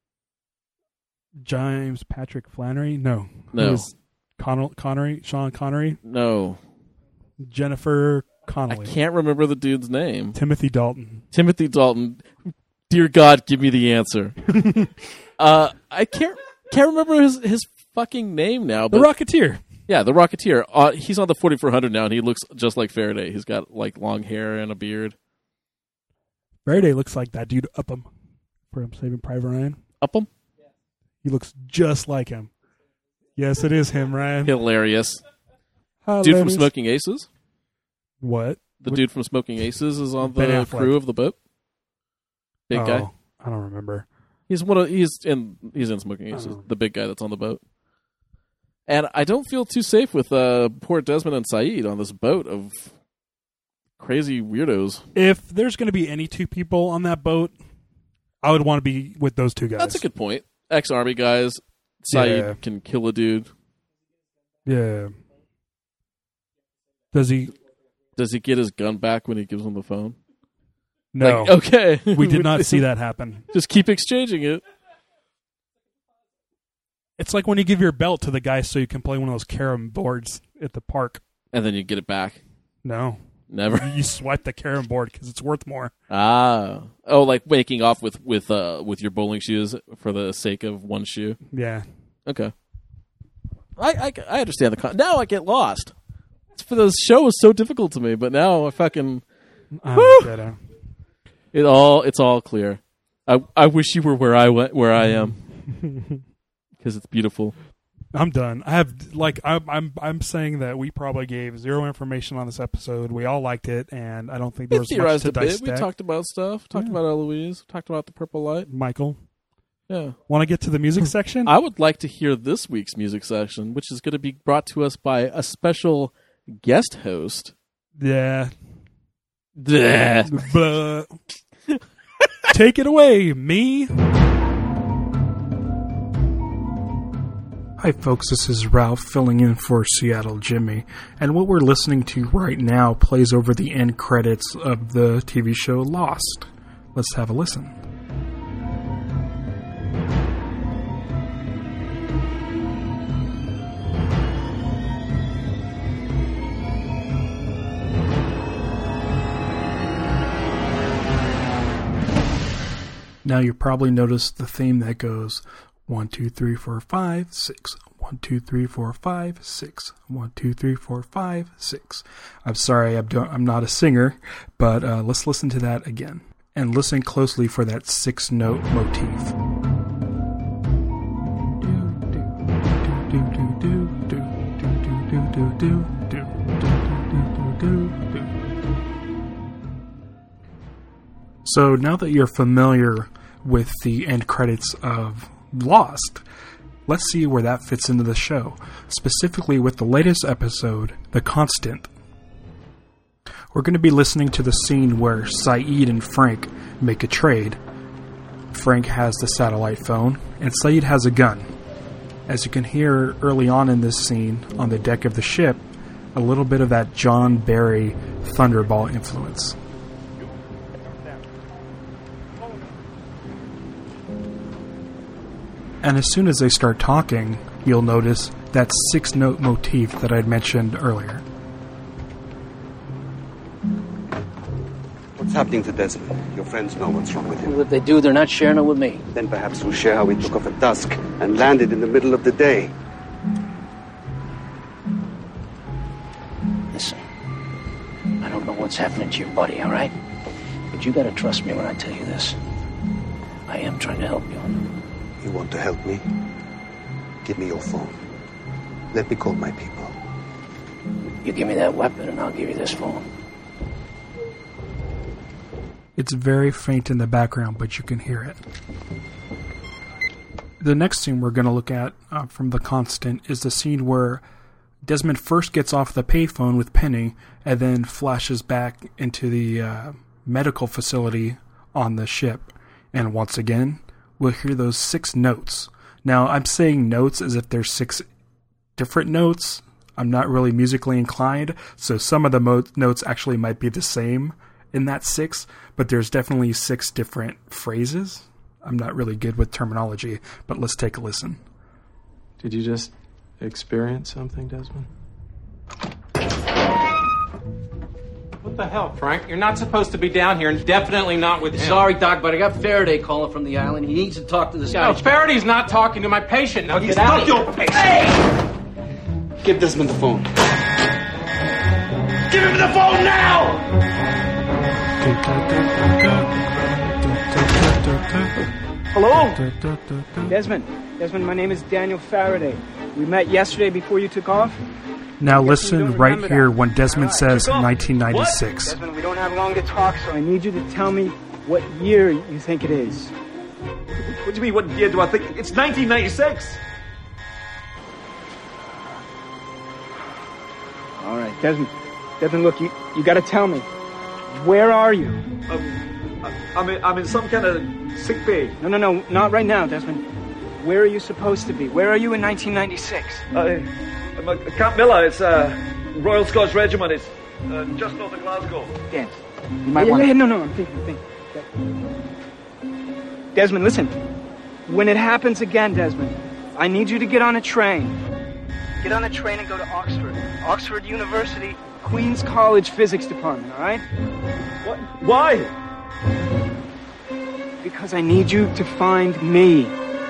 James Patrick Flannery? No. No. Connery? Sean Connery? No. Jennifer Connelly. I can't remember the dude's name. Timothy Dalton. Timothy Dalton. Dear God, give me the answer. I can't remember his fucking name now. The Rocketeer. Yeah, the Rocketeer. He's on the 4400 now, and he looks just like Faraday. He's got like long hair and a beard. Faraday looks like that dude Upham from Saving Private Ryan. Upham? He looks just like him. Yes, it is him, Ryan. Hilarious. Dude from Smoking Aces? What? The dude from Smoking Aces is on the crew of the boat? Big guy? I don't remember. He's in Smoking Aces, the big guy that's on the boat. And I don't feel too safe with poor Desmond and Saeed on this boat of crazy weirdos. If there's going to be any two people on that boat, I would want to be with those two guys. That's a good point. Ex-Army guys. Saeed can kill a dude. Yeah. Does he get his gun back when he gives him the phone? No. Like, okay. We did not see that happen. Just keep exchanging it. It's like when you give your belt to the guy so you can play one of those carom boards at the park. And then you get it back. No. Never. You swipe the carom board because it's worth more. Ah. Oh, like waking off with your bowling shoes for the sake of one shoe? Yeah. Okay. I understand the now I get lost. For the show is so difficult to me, but now I fucking it's all clear. I wish you were where I am. Because it's beautiful. I'm done. I'm saying that we probably gave zero information on this episode. We all liked it, and I don't think there was much to dissect. We talked about stuff. Talked about Eloise. Talked about the purple light. Michael. Yeah. Want to get to the music section? I would like to hear this week's music section, which is going to be brought to us by a special guest host. Yeah. Bleh. Take it away, me. Hi folks, this is Ralph filling in for Seattle Jimmy, and what we're listening to right now plays over the end credits of the TV show Lost. Let's have a listen. Now you probably noticed the theme that goes 1, 2, 3, 4, 5, 6. 1, 2, 3, 4, 5, 6. 1, 2, 3, 4, 5, 6. I'm sorry, I'm not a singer, but let's listen to that again. And listen closely for that 6-note motif. So now that you're familiar with the end credits of Lost, let's see where that fits into the show, specifically with the latest episode, The Constant. We're going to be listening to the scene where Saeed and Frank make a trade. Frank has the satellite phone, and Saeed has a gun. As you can hear early on in this scene, on the deck of the ship, a little bit of that John Barry Thunderball influence. And as soon as they start talking, you'll notice that 6-note motif that I'd mentioned earlier. What's happening to Desmond? Your friends know what's wrong with him. Well, if they do, they're not sharing it with me. Then perhaps we'll share how we took off at dusk and landed in the middle of the day. Listen, I don't know what's happening to your buddy, all right? But you gotta trust me when I tell you this. I am trying to help you. You want to help me? Give me your phone. Let me call my people. You give me that weapon and I'll give you this phone. It's very faint in the background, but you can hear it. The next scene we're going to look at from The Constant is the scene where Desmond first gets off the payphone with Penny and then flashes back into the medical facility on the ship. And once again, we'll hear those 6 notes. Now, I'm saying notes as if there's 6 different notes. I'm not really musically inclined, so some of the notes actually might be the same in that 6, but there's definitely 6 different phrases. I'm not really good with terminology, but let's take a listen. Did you just experience something, Desmond? What the hell, Frank? You're not supposed to be down here, and definitely not with him. Sorry, Doc, but I got Faraday calling from the island. He needs to talk to this guy. No, Faraday's not talking to my patient. Now He's not your patient. Hey! Give Desmond the phone. Give him the phone now! Hello? Desmond, my name is Daniel Faraday. We met yesterday before you took off. Now listen right here when Desmond says 1996. Desmond, we don't have long to talk, so I need you to tell me what year you think it is. What do you mean, what year do I think? It's 1996! All right, Desmond, look, you got to tell me. Where are you? I'm in some kind of sick bay. No, not right now, Desmond. Where are you supposed to be? Where are you in 1996? I'm at Camp Miller. It's Royal Scots Regiment. It's just north of Glasgow. Yes. You might want to... No, I'm thinking. Desmond, listen. When it happens again, Desmond, I need you to get on a train. Get on a train and go to Oxford. Oxford University, Queen's College Physics Department, all right? What? Why? Because I need you to find me.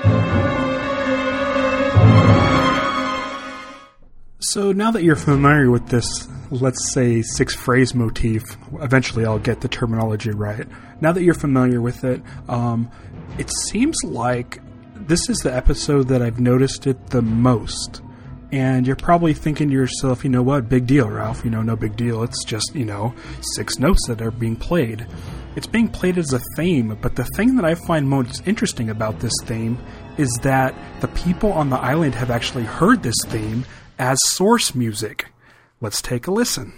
So now that you're familiar with this, let's say 6-phrase motif, eventually I'll get the terminology right. Now that you're familiar with it, it seems like this is the episode that I've noticed it the most. And you're probably thinking to yourself, you know what, big deal, Ralph. No big deal. It's just, 6 notes that are being played. It's being played as a theme, but the thing that I find most interesting about this theme is that the people on the island have actually heard this theme as source music. Let's take a listen.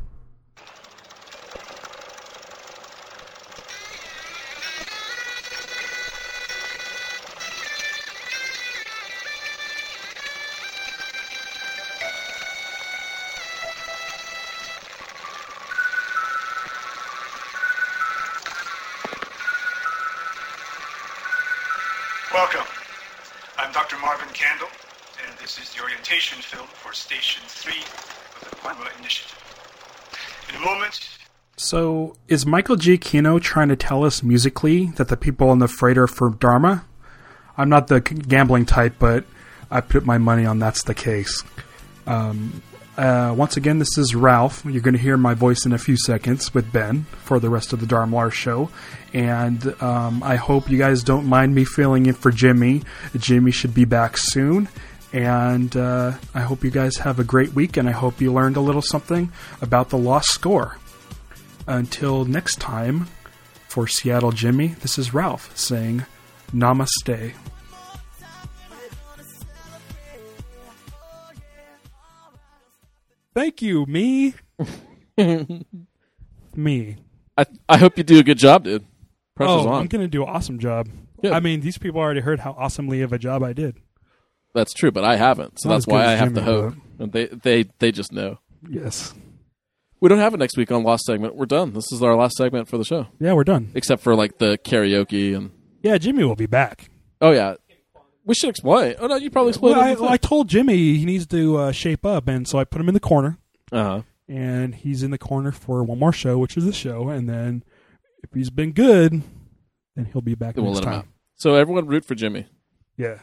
Welcome. I'm Dr. Marvin Candle, and this is the orientation film for Station 3 of the Quanwa Initiative. In a moment... So, is Michael Giacchino trying to tell us musically that the people on the freighter are for Dharma? I'm not the gambling type, but I put my money on that's the case. Once again, this is Ralph. You're going to hear my voice in a few seconds with Ben for the rest of the Dharmlar show. And I hope you guys don't mind me filling in for Jimmy. Jimmy should be back soon. And I hope you guys have a great week, and I hope you learned a little something about the Lost Score. Until next time, for Seattle Jimmy, this is Ralph saying Namaste. Thank you, me. Me. I hope you do a good job, dude. Pressure's on. I'm going to do an awesome job. Good. I mean, these people already heard how awesomely of a job I did. That's true, but I haven't, so Not that's as good why as I have the Jimmy, hope. And they just know. Yes. We don't have it next week on Lost segment. We're done. This is our last segment for the show. Yeah, we're done. Except for like the karaoke and. Yeah, Jimmy will be back. Oh yeah, we should explain. Oh no, you probably explained. Well, I told Jimmy he needs to shape up, and so I put him in the corner. Uh-huh. And he's in the corner for one more show, which is this show, and then if he's been good, then he'll be back We'll next let him time. out. So everyone root for Jimmy. Yeah.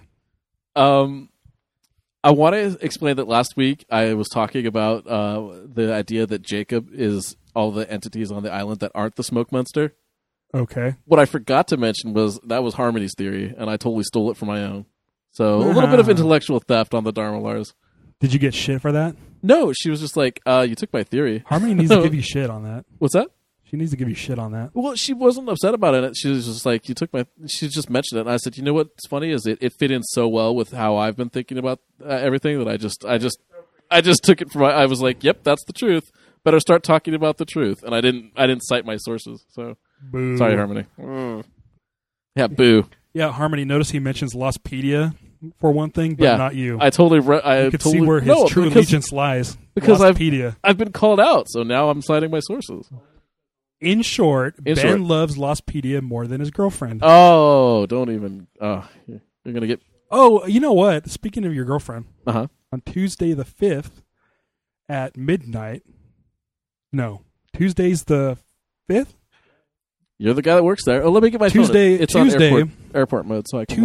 I want to explain that last week I was talking about the idea that Jacob is all the entities on the island that aren't the smoke monster. Okay. What I forgot to mention was that was Harmony's theory, and I totally stole it for my own. So a little bit of intellectual theft on the Dharmalars. Did you get shit for that? No, she was just like, you took my theory. Harmony needs to give you shit on that. What's that? She needs to give you shit on that. Well, she wasn't upset about it. She was just like, you took my... She just mentioned it, and I said, you know what's funny is it fit in so well with how I've been thinking about everything that I just took it from... I was like, yep, that's the truth. Better start talking about the truth. And I didn't cite my sources, so... Boo. Sorry, Harmony. Yeah, boo. Yeah, Harmony, notice he mentions Lostpedia for one thing, but not you. I totally... you could see where his true allegiance lies. Because Lostpedia. I've been called out, so now I'm citing my sources. In short, Ben loves Lostpedia more than his girlfriend. Oh, don't even... you're going to get... Oh, you know what? Speaking of your girlfriend, on Tuesday the 5th at midnight... No, Tuesday's the 5th? You're the guy that works there. Oh, let me get my phone. It's Tuesday, on airport mode, so I can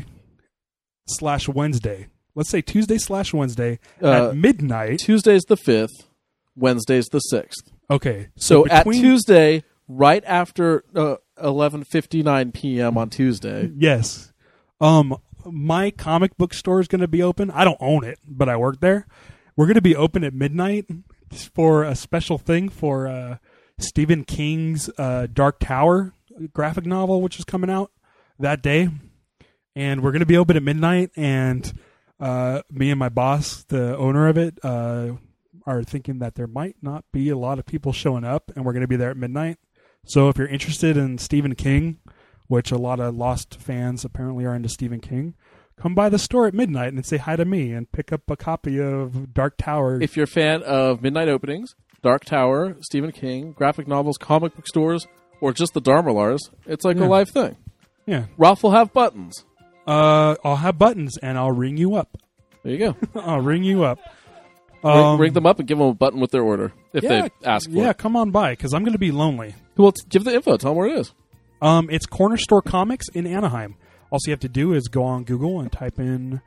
Tuesday/Wednesday. Let's say Tuesday/Wednesday at midnight. Tuesday's the 5th. Wednesday's the 6th. Okay. So at Tuesday, right after 11:59 p.m. on Tuesday. Yes. My comic book store is going to be open. I don't own it, but I work there. We're going to be open at midnight for a special thing for Stephen King's Dark Tower graphic novel, which is coming out that day. And we're going to be open at midnight, and me and my boss, the owner of it, are thinking that there might not be a lot of people showing up, and we're going to be there at midnight. So if you're interested in Stephen King, which a lot of Lost fans apparently are into Stephen King, come by the store at midnight and say hi to me and pick up a copy of Dark Tower. If you're a fan of midnight openings, Dark Tower, Stephen King, graphic novels, comic book stores, or just the Dharmalars, it's like a live thing. Yeah. Ralph will have buttons. I'll have buttons, and I'll ring you up. There you go. I'll ring you up. Ring them up and give them a button with their order if they ask for it. Yeah, come on by, because I'm going to be lonely. Well, give the info. Tell them where it is. It's Corner Store Comics in Anaheim. All you have to do is go on Google and type in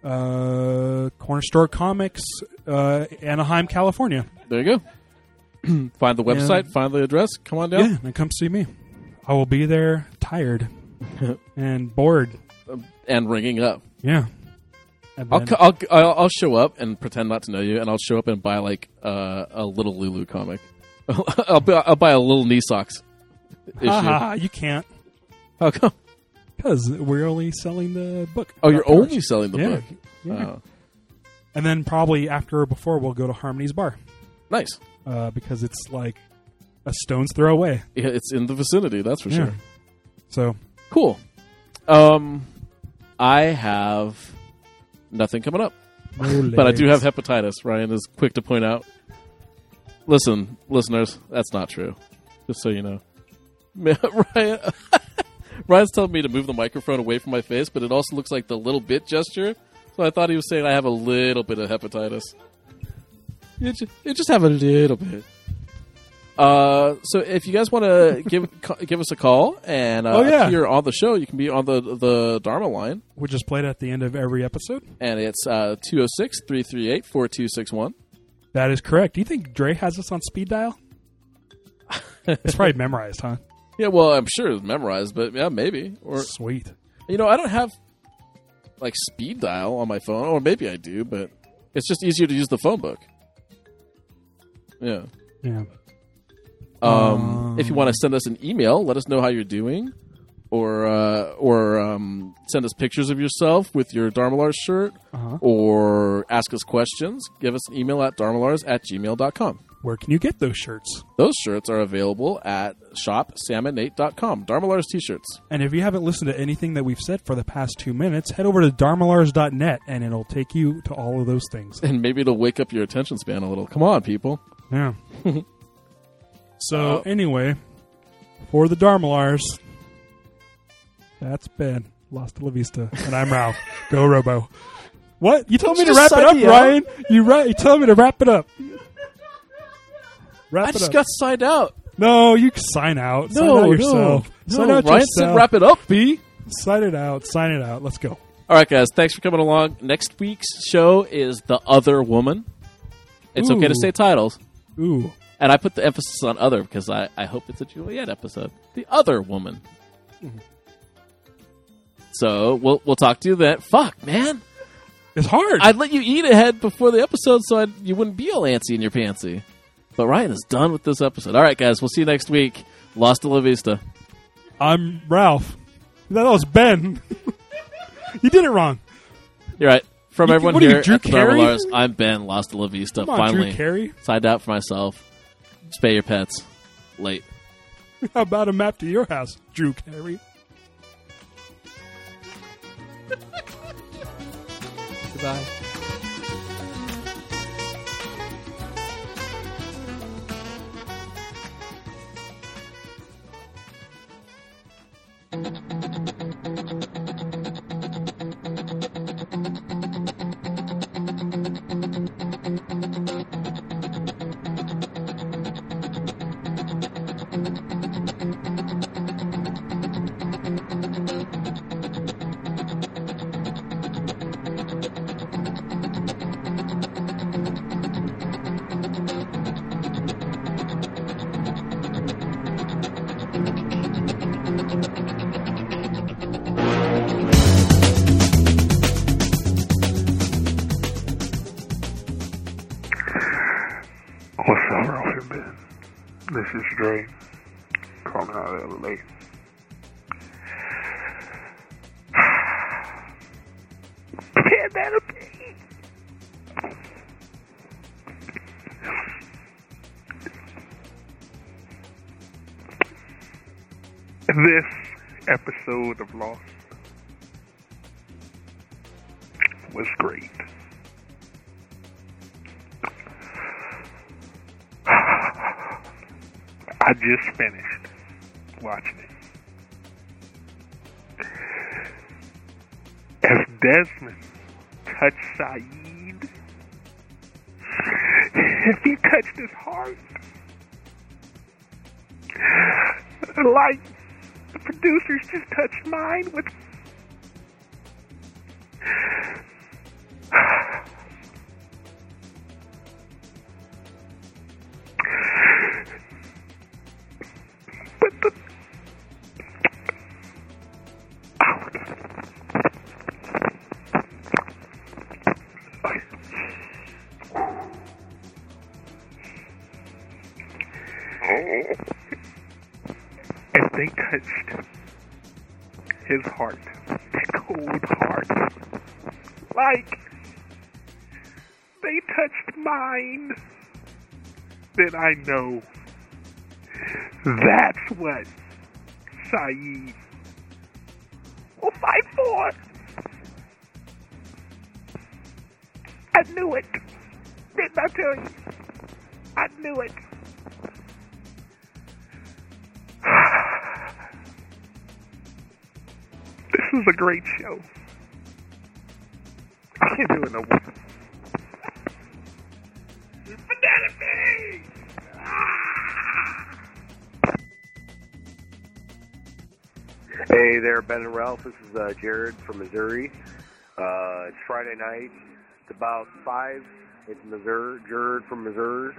Corner Store Comics, Anaheim, California. There you go. Find the website, find the address, come on down. Yeah, and come see me. I will be there tired and bored. And ringing up. Yeah. I'll show up and pretend not to know you, and I'll show up and buy like a little Lulu comic. I'll buy a little knee socks issue. You can't. How come? Because we're only selling the book. Oh, you're only selling the book. Yeah. Oh. And then probably after or before we'll go to Harmony's Bar. Nice. Because it's like a stone's throw away. Yeah, it's in the vicinity, that's for sure. So cool. I have nothing coming up. But I do have hepatitis, Ryan is quick to point out. Listen, listeners, that's not true. Just so you know. Ryan's telling me to move the microphone away from my face, but it also looks like the little bit gesture. So I thought he was saying I have a little bit of hepatitis. You just have a little bit. So if you guys want to give us a call and appear on the show, you can be on the Dharma line. Which is played at the end of every episode. And it's 206-338-4261. That is correct. Do you think Dre has us on speed dial? It's probably memorized, huh? Yeah, well, I'm sure it's memorized, but yeah, maybe. Or sweet. You know, I don't have like speed dial on my phone, or maybe I do, but it's just easier to use the phone book. Yeah. Yeah. If you want to send us an email, let us know how you're doing. or send us pictures of yourself with your Dharmalars shirt, or ask us questions, give us an email at dharmalars@gmail.com. Where can you get those shirts? Those shirts are available at shopsalmonnate.com. Dharmalars t-shirts. And if you haven't listened to anything that we've said for the past 2 minutes, head over to dharmalars.net and it'll take you to all of those things. And maybe it'll wake up your attention span a little. Come on, people. Yeah. So, anyway, for the Dharmalars, that's Ben, Hasta La Vista, and I'm Ralph. Go Robo. What? You told me to wrap it up, Ryan. You told me to wrap it up. I just got signed out. No, you can sign out. Sign out yourself. Sign out Ryan said wrap it up, B. Sign it out. Sign it out. Let's go. All right, guys. Thanks for coming along. Next week's show is The Other Woman. It's okay to say titles. Ooh. And I put the emphasis on other because I hope it's a Juliet episode. The Other Woman. Mm-hmm. So we'll talk to you then. Fuck, man. It's hard. I'd let you eat ahead before the episode so you wouldn't be all antsy in your pantsy. But Ryan is done with this episode. All right, guys. We'll see you next week. Hasta La Vista. I'm Ralph. That was Ben. You did it wrong. You're right. From everyone here at Drew Carey? Dharmalars, I'm Ben. Hasta La Vista. Come on, finally, Drew Carey. signed out for myself. Spay your pets. Late. How about a map to your house, Drew Carey? Goodbye. What's up, Ralph and Ben? This is Dre, calling out of LA. This episode of Lost was great. I just finished watching it. As Desmond touched Saeed, if he touched his heart, like the producers just touched mine with. As they touched his heart, that cold heart, like they touched mine, then I know that's what Saeed will fight for. I knew it. Didn't I tell you? I knew it. This is a great show. I can't do it no more. Penelope! Hey there, Ben and Ralph. This is Jared from Missouri. It's Friday night. It's about 5. It's Missouri. Jared from Missouri.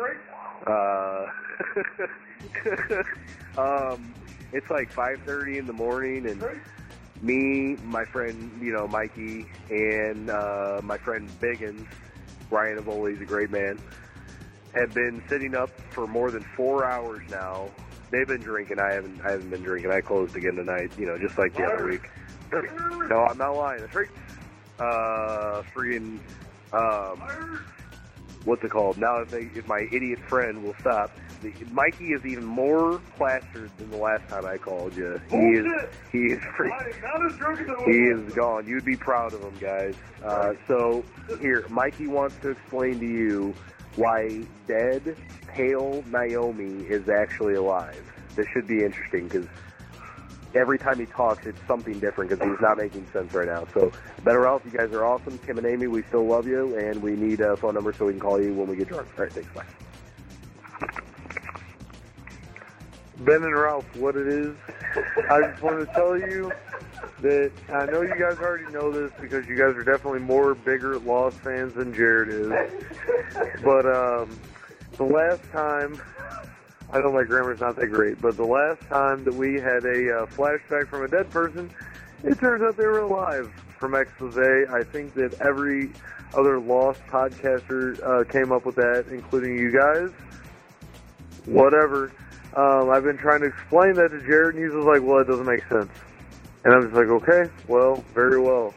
It's like 5:30 in the morning, and me, my friend, Mikey, and my friend Biggins, Ryan Avoli's a great man, have been sitting up for more than 4 hours now, they've been drinking. I haven't been drinking. I closed again tonight. Just like the other week. No, I'm not lying. That's right. Freaking. What's it called? Now, if my idiot friend will stop. Mikey is even more plastered than the last time I called you. He is gone. You'd be proud of him, guys. So here, Mikey wants to explain to you why dead, pale Naomi is actually alive. This should be interesting because every time he talks, it's something different because he's not making sense right now. So, Better Ralph, you guys are awesome. Kim and Amy, we still love you, and we need a phone number so we can call you when we get drunk. All right, thanks. Bye. Ben and Ralph, what it is, I just want to tell you that I know you guys already know this because you guys are definitely more bigger Lost fans than Jared is. But the last time, I know my grammar's not that great, but the last time that we had a flashback from a dead person, it turns out they were alive from Expose. I think that every other Lost podcaster came up with that, including you guys. Whatever. I've been trying to explain that to Jared, and he's just like, well, it doesn't make sense. And I'm just like, okay, well, very well.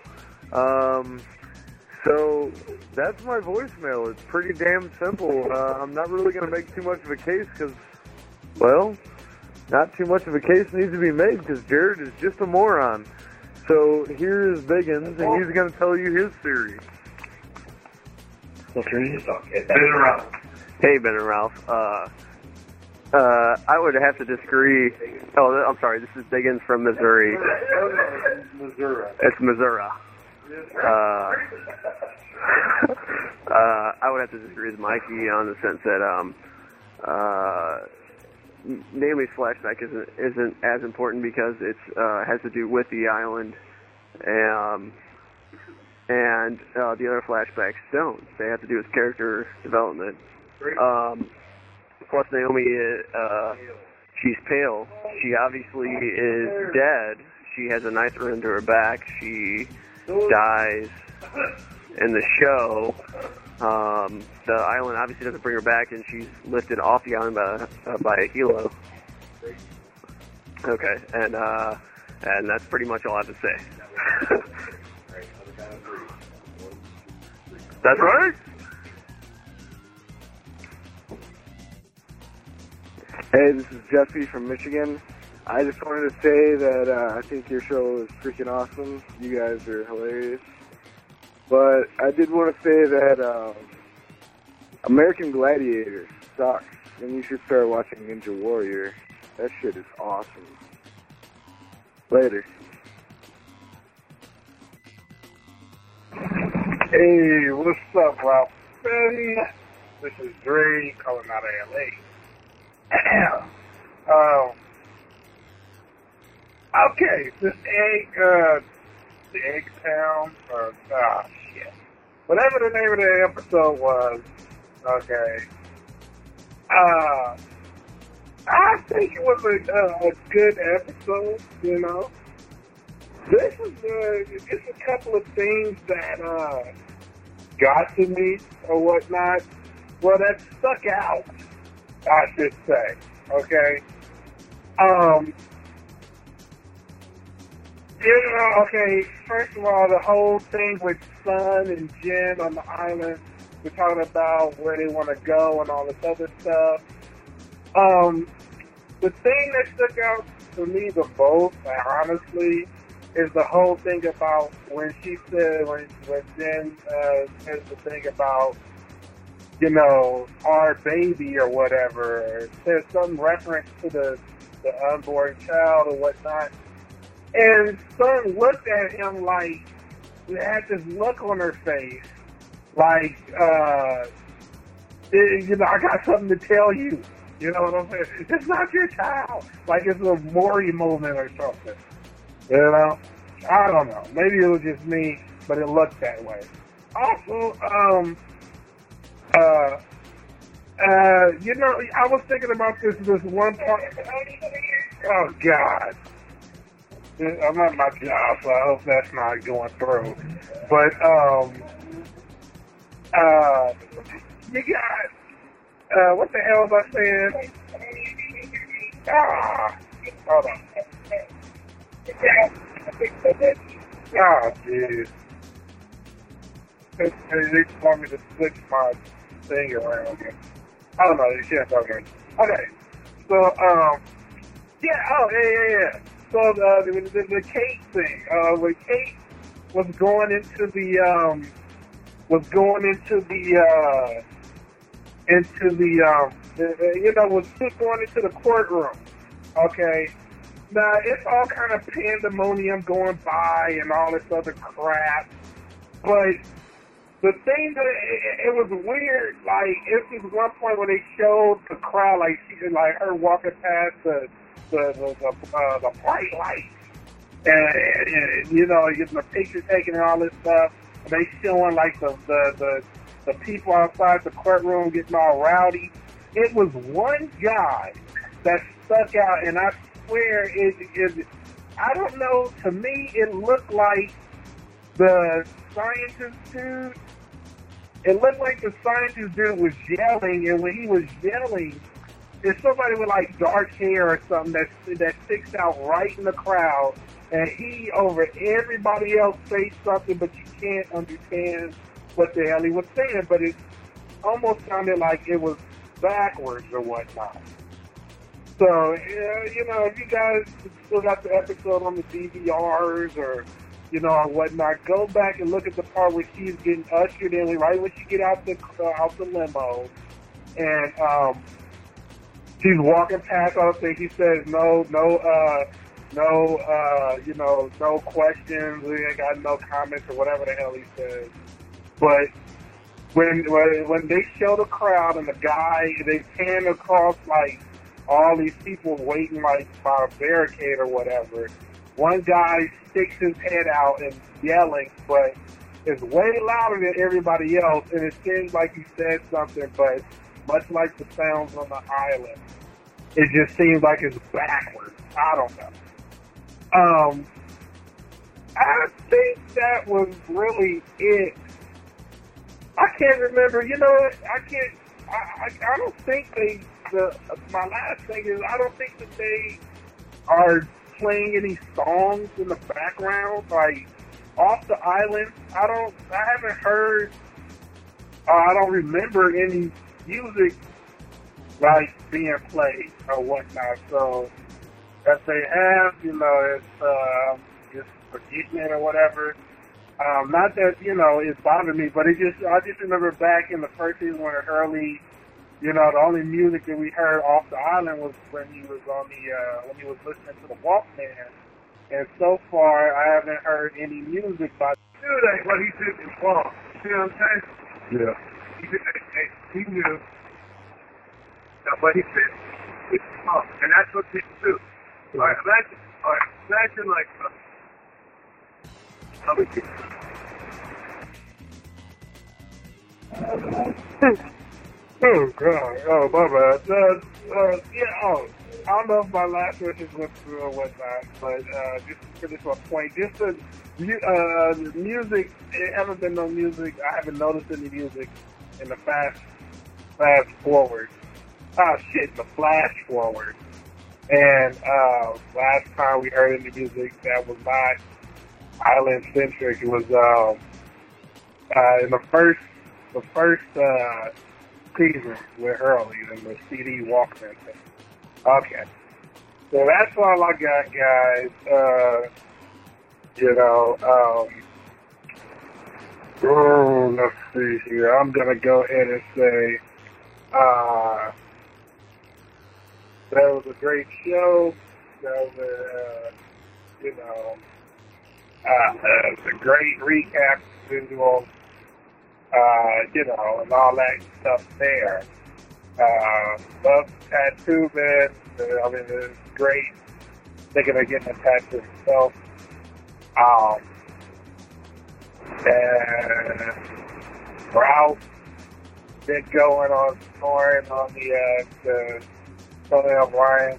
So that's my voicemail. It's pretty damn simple. I'm not really going to make too much of a case because, well, not too much of a case needs to be made because Jared is just a moron. So here is Biggins, and he's going to tell you his theory. Okay. Hey, Ben and Ralph. I would have to disagree. Oh, I'm sorry. This is Biggins from Missouri. Missouri. It's Missouri. I would have to disagree with Mikey on the sense that Naomi's flashback isn't as important because it has to do with the island, and the other flashbacks don't. They have to do with character development. Plus, Naomi, she's pale. She obviously is dead. She has a knife run to her back. She dies in the show. The island obviously doesn't bring her back, and she's lifted off the island by a helo. Okay, and that's pretty much all I have to say. That's right. Hey, this is Jesse from Michigan. I just wanted to say that I think your show is freaking awesome. You guys are hilarious. But I did want to say that American Gladiator sucks, and you should start watching Ninja Warrior. That shit is awesome. Later. Hey, what's up, Ralph? This is Dre calling out of LA. Okay, this the Egg Town, or shit, whatever the name of the episode was. Okay, I think it was a good episode. You know, this is just a couple of things that got to me or whatnot. Well, that stuck out, I should say. Okay. Okay, first of all, the whole thing with Sun and Jen on the island, we're talking about where they want to go and all this other stuff. The thing that stuck out for me the most, honestly, is the whole thing about when she said, when Jen says the thing about, you know, our baby or whatever. There's some reference to the unborn child or whatnot. And Sun looked at him like, had this look on her face, like, you know, I got something to tell you. You know what I'm saying? It's not your child. Like it's a Maury moment or something. You know? I don't know. Maybe it was just me, but it looked that way. Also, you know, I was thinking about this one part. Oh, God. I'm at my job, so I hope that's not going through. But, you got, what the hell was I saying? Hold on. Jeez. They just want me to switch my thing around here. I don't know. You can't talk here. Okay. So, yeah. So, the Kate thing. When Kate was going into the, was going into the courtroom. Okay. Now, it's all kind of pandemonium going by and all this other crap. But the thing that it was weird, like, it was one point when they showed the crowd, like, her walking past the bright lights. And, you know, getting the picture taken and all this stuff. And they showing, like, the people outside the courtroom getting all rowdy. It was one guy that stuck out, and I swear I don't know, to me it looked like the scientist dude. It looked like the scientist dude was yelling, and when he was yelling, there's somebody with like dark hair or something that sticks out right in the crowd, and he over everybody else says something, but you can't understand what the hell he was saying, but it almost sounded like it was backwards or whatnot. So, you know, if you guys still got the episode on the DVRs or, you know, or whatnot, go back and look at the part where she's getting ushered in, right when she get out the limo, and she's walking past all the things. He says, no questions, we ain't got no comments or whatever the hell he says. But when they show the crowd and the guy, they pan across like all these people waiting like by a barricade or whatever. One guy sticks his head out and yelling, but it's way louder than everybody else, and it seems like he said something, but much like the sounds on the island, it just seems like it's backwards. I don't know. I think that was really it. I can't remember. You know what? I don't think my last thing is, I don't think that they are playing any songs in the background, like off the island. I haven't heard, I don't remember any music like being played or whatnot. So if they have, you know, it's just forgetting it or whatever. Not that, you know, it bothered me, but I just remember back in the first season when Hurley, you know, the only music that we heard off the island was when he was on when he was listening to the Walkman. And so far, I haven't heard any music by dude. What he said is wrong. You know what I'm saying? Yeah. He knew that what he said is wrong, and that's what people do. All right, imagine like. Oh God! Oh my bad. I don't know if my last message went through or whatnot, but just to finish my point, just the music. There haven't been no music. I haven't noticed any music in the fast forward. The flash forward. And last time we heard any music that was not island centric, it was in the first season with Hurley and the CD Walkman thing. Okay, so that's all I got, guys. Let's see here. I'm gonna go ahead and say that was a great show. That was a great recap visual, and all that stuff there. Love Tattoo Man. I mean, it's great. Thinking of getting a tattoo himself. And Ralph get going on scoring on the Tony O'Brien.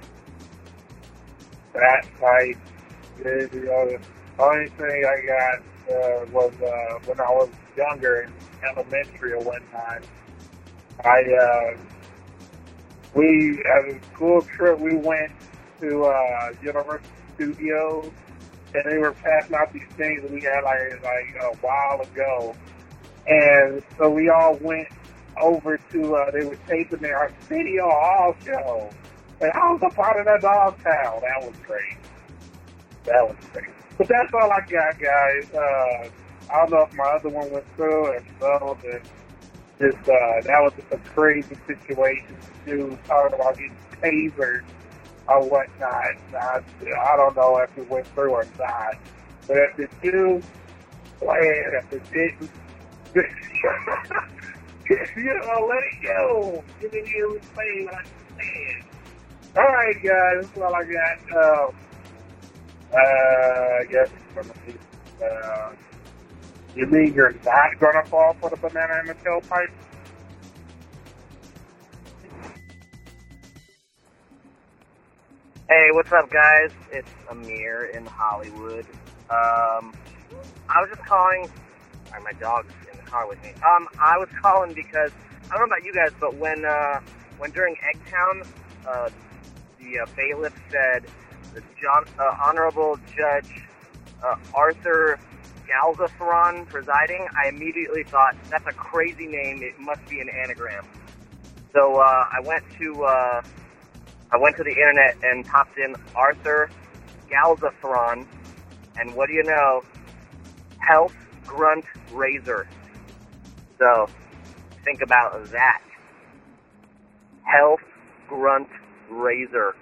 That night, the only thing I got was when I was younger in elementary or whatnot. I we, as a school trip, we went to Universal Studios, and they were passing out these things that we had like a while ago. And so we all went over to, they were taping their Arsenio Hall show. And I was a part of that Dogtown. That was great. But that's all I got, guys. I don't know if my other one went through and so just, that was just a crazy situation. Dude talking about getting tasered or whatnot. I don't know if it went through or not. But if it do, play it. If it didn't, let it go. Give me you play what I said. All right, guys, that's all I got. I guess you mean you're not gonna fall for the banana in the tailpipe? Hey, what's up, guys? It's Amir in Hollywood. I was just calling. Sorry, my dog's in the car with me. I was calling because I don't know about you guys, but when during Eggtown, the bailiff said the Honorable Judge Arthur Galzathron presiding, I immediately thought that's a crazy name. It must be an anagram. So I went to the internet and typed in Arthur Galzathron, and what do you know? Health Grunt Razor. So think about that. Health Grunt Razor.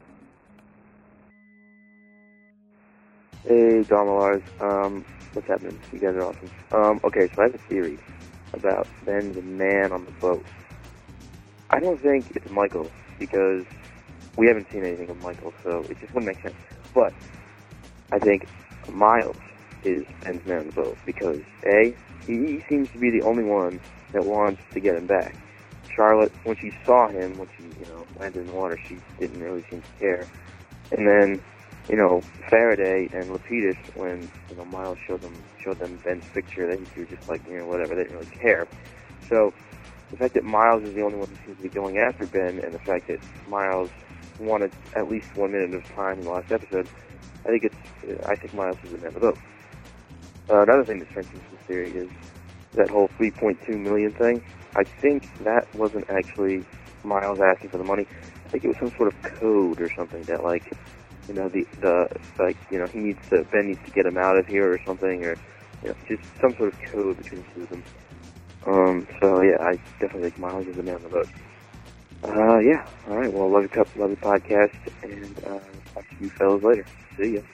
Hey, Domalars. What's happening? You guys are awesome. Okay, so I have a theory about Ben the man on the boat. I don't think it's Michael, because we haven't seen anything of Michael, so it just wouldn't make sense. But I think Miles is Ben's man on the boat, because A, he seems to be the only one that wants to get him back. Charlotte, when she saw him, when she, landed in the water, she didn't really seem to care. And then, Faraday and Lapidus, when, Miles showed them Ben's picture, they were just like, whatever, they didn't really care. So, the fact that Miles is the only one who seems to be going after Ben, and the fact that Miles wanted at least 1 minute of time in the last episode, I think Miles is the man of the boat. Another thing that strengthens this theory is that whole 3.2 million thing. I think that wasn't actually Miles asking for the money. I think it was some sort of code or something that, Ben needs to get him out of here or something, or just some sort of code between the two of them. So yeah, I definitely think Miles is the man on the boat. Yeah. All right. Well, love your podcast, and talk to you fellas later. See ya.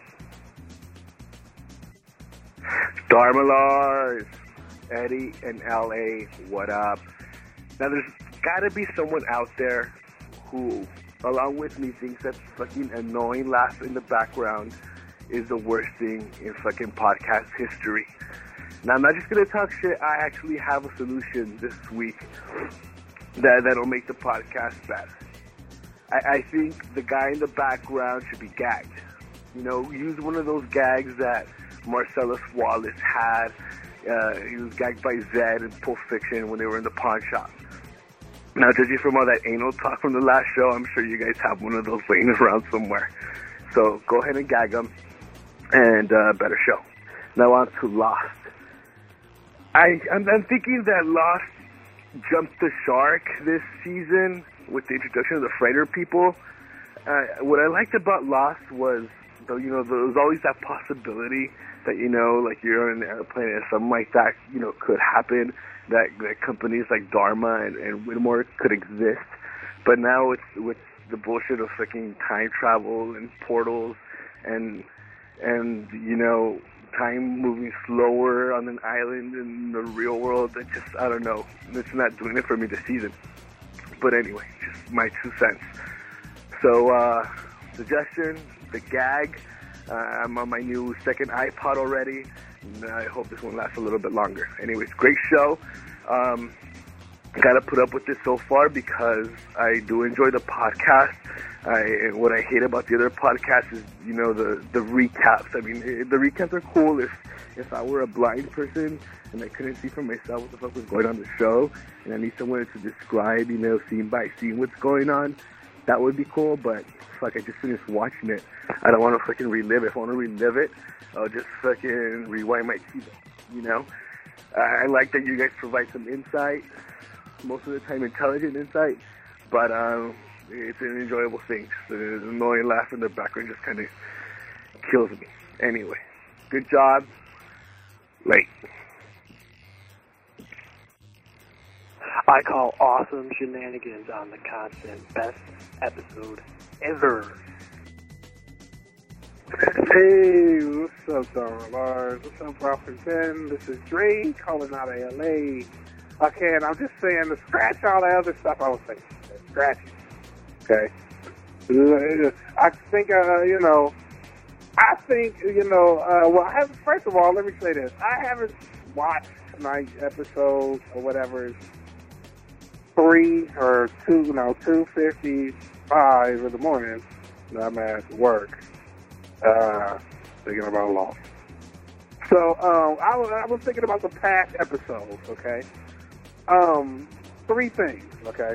Dharmalars, Eddie and LA, what up? Now, there's gotta be someone out there who, along with me, thinks that fucking annoying laugh in the background is the worst thing in fucking podcast history. Now, I'm not just gonna talk shit. I actually have a solution this week that'll make the podcast better. I think the guy in the background should be gagged. Use one of those gags that Marcellus Wallace had. He was gagged by Zed in Pulp Fiction when they were in the pawn shop. Now, judging from all that anal talk from the last show, I'm sure you guys have one of those laying around somewhere. So go ahead and gag them, and better show. Now on to Lost. I'm thinking that Lost jumped the shark this season with the introduction of the freighter people. What I liked about Lost was, there was always that possibility that, like you're on an airplane and something like that, could happen, that companies like Dharma and Whitmore could exist. But now with the bullshit of fucking time travel and portals and time moving slower on an island in the real world, I don't know. It's not doing it for me this season. But anyway, just my 2 cents. So, suggestion, the gag. I'm on my new second iPod already, and I hope this one lasts a little bit longer. Anyways, great show. Gotta put up with this so far because I do enjoy the podcast. What I hate about the other podcasts is, the recaps. I mean, the recaps are cool if if I were a blind person and I couldn't see for myself what the fuck was going on in the show, and I need someone to describe, scene by scene what's going on, that would be cool. But fuck, I just finished watching it. I don't want to fucking relive it. If I want to relive it, I'll just fucking rewind my TV. I like that you guys provide some insight, most of the time intelligent insight, but it's an enjoyable thing. The annoying laugh in the background just kind of kills me. Anyway, good job. Late. I call awesome shenanigans on the constant. Best episode ever. Hey, what's up, Dr. Lars? What's up, Ralph and Ben? This is Dre calling out of LA. Okay, and I'm just saying to scratch all the other stuff I was saying. Scratch it. Okay? I think, first of all, let me say this. I haven't watched tonight's episode or whatever, 2:55 in the morning. I'm at work, thinking about law. So, I was thinking about the past episodes, okay? Three things.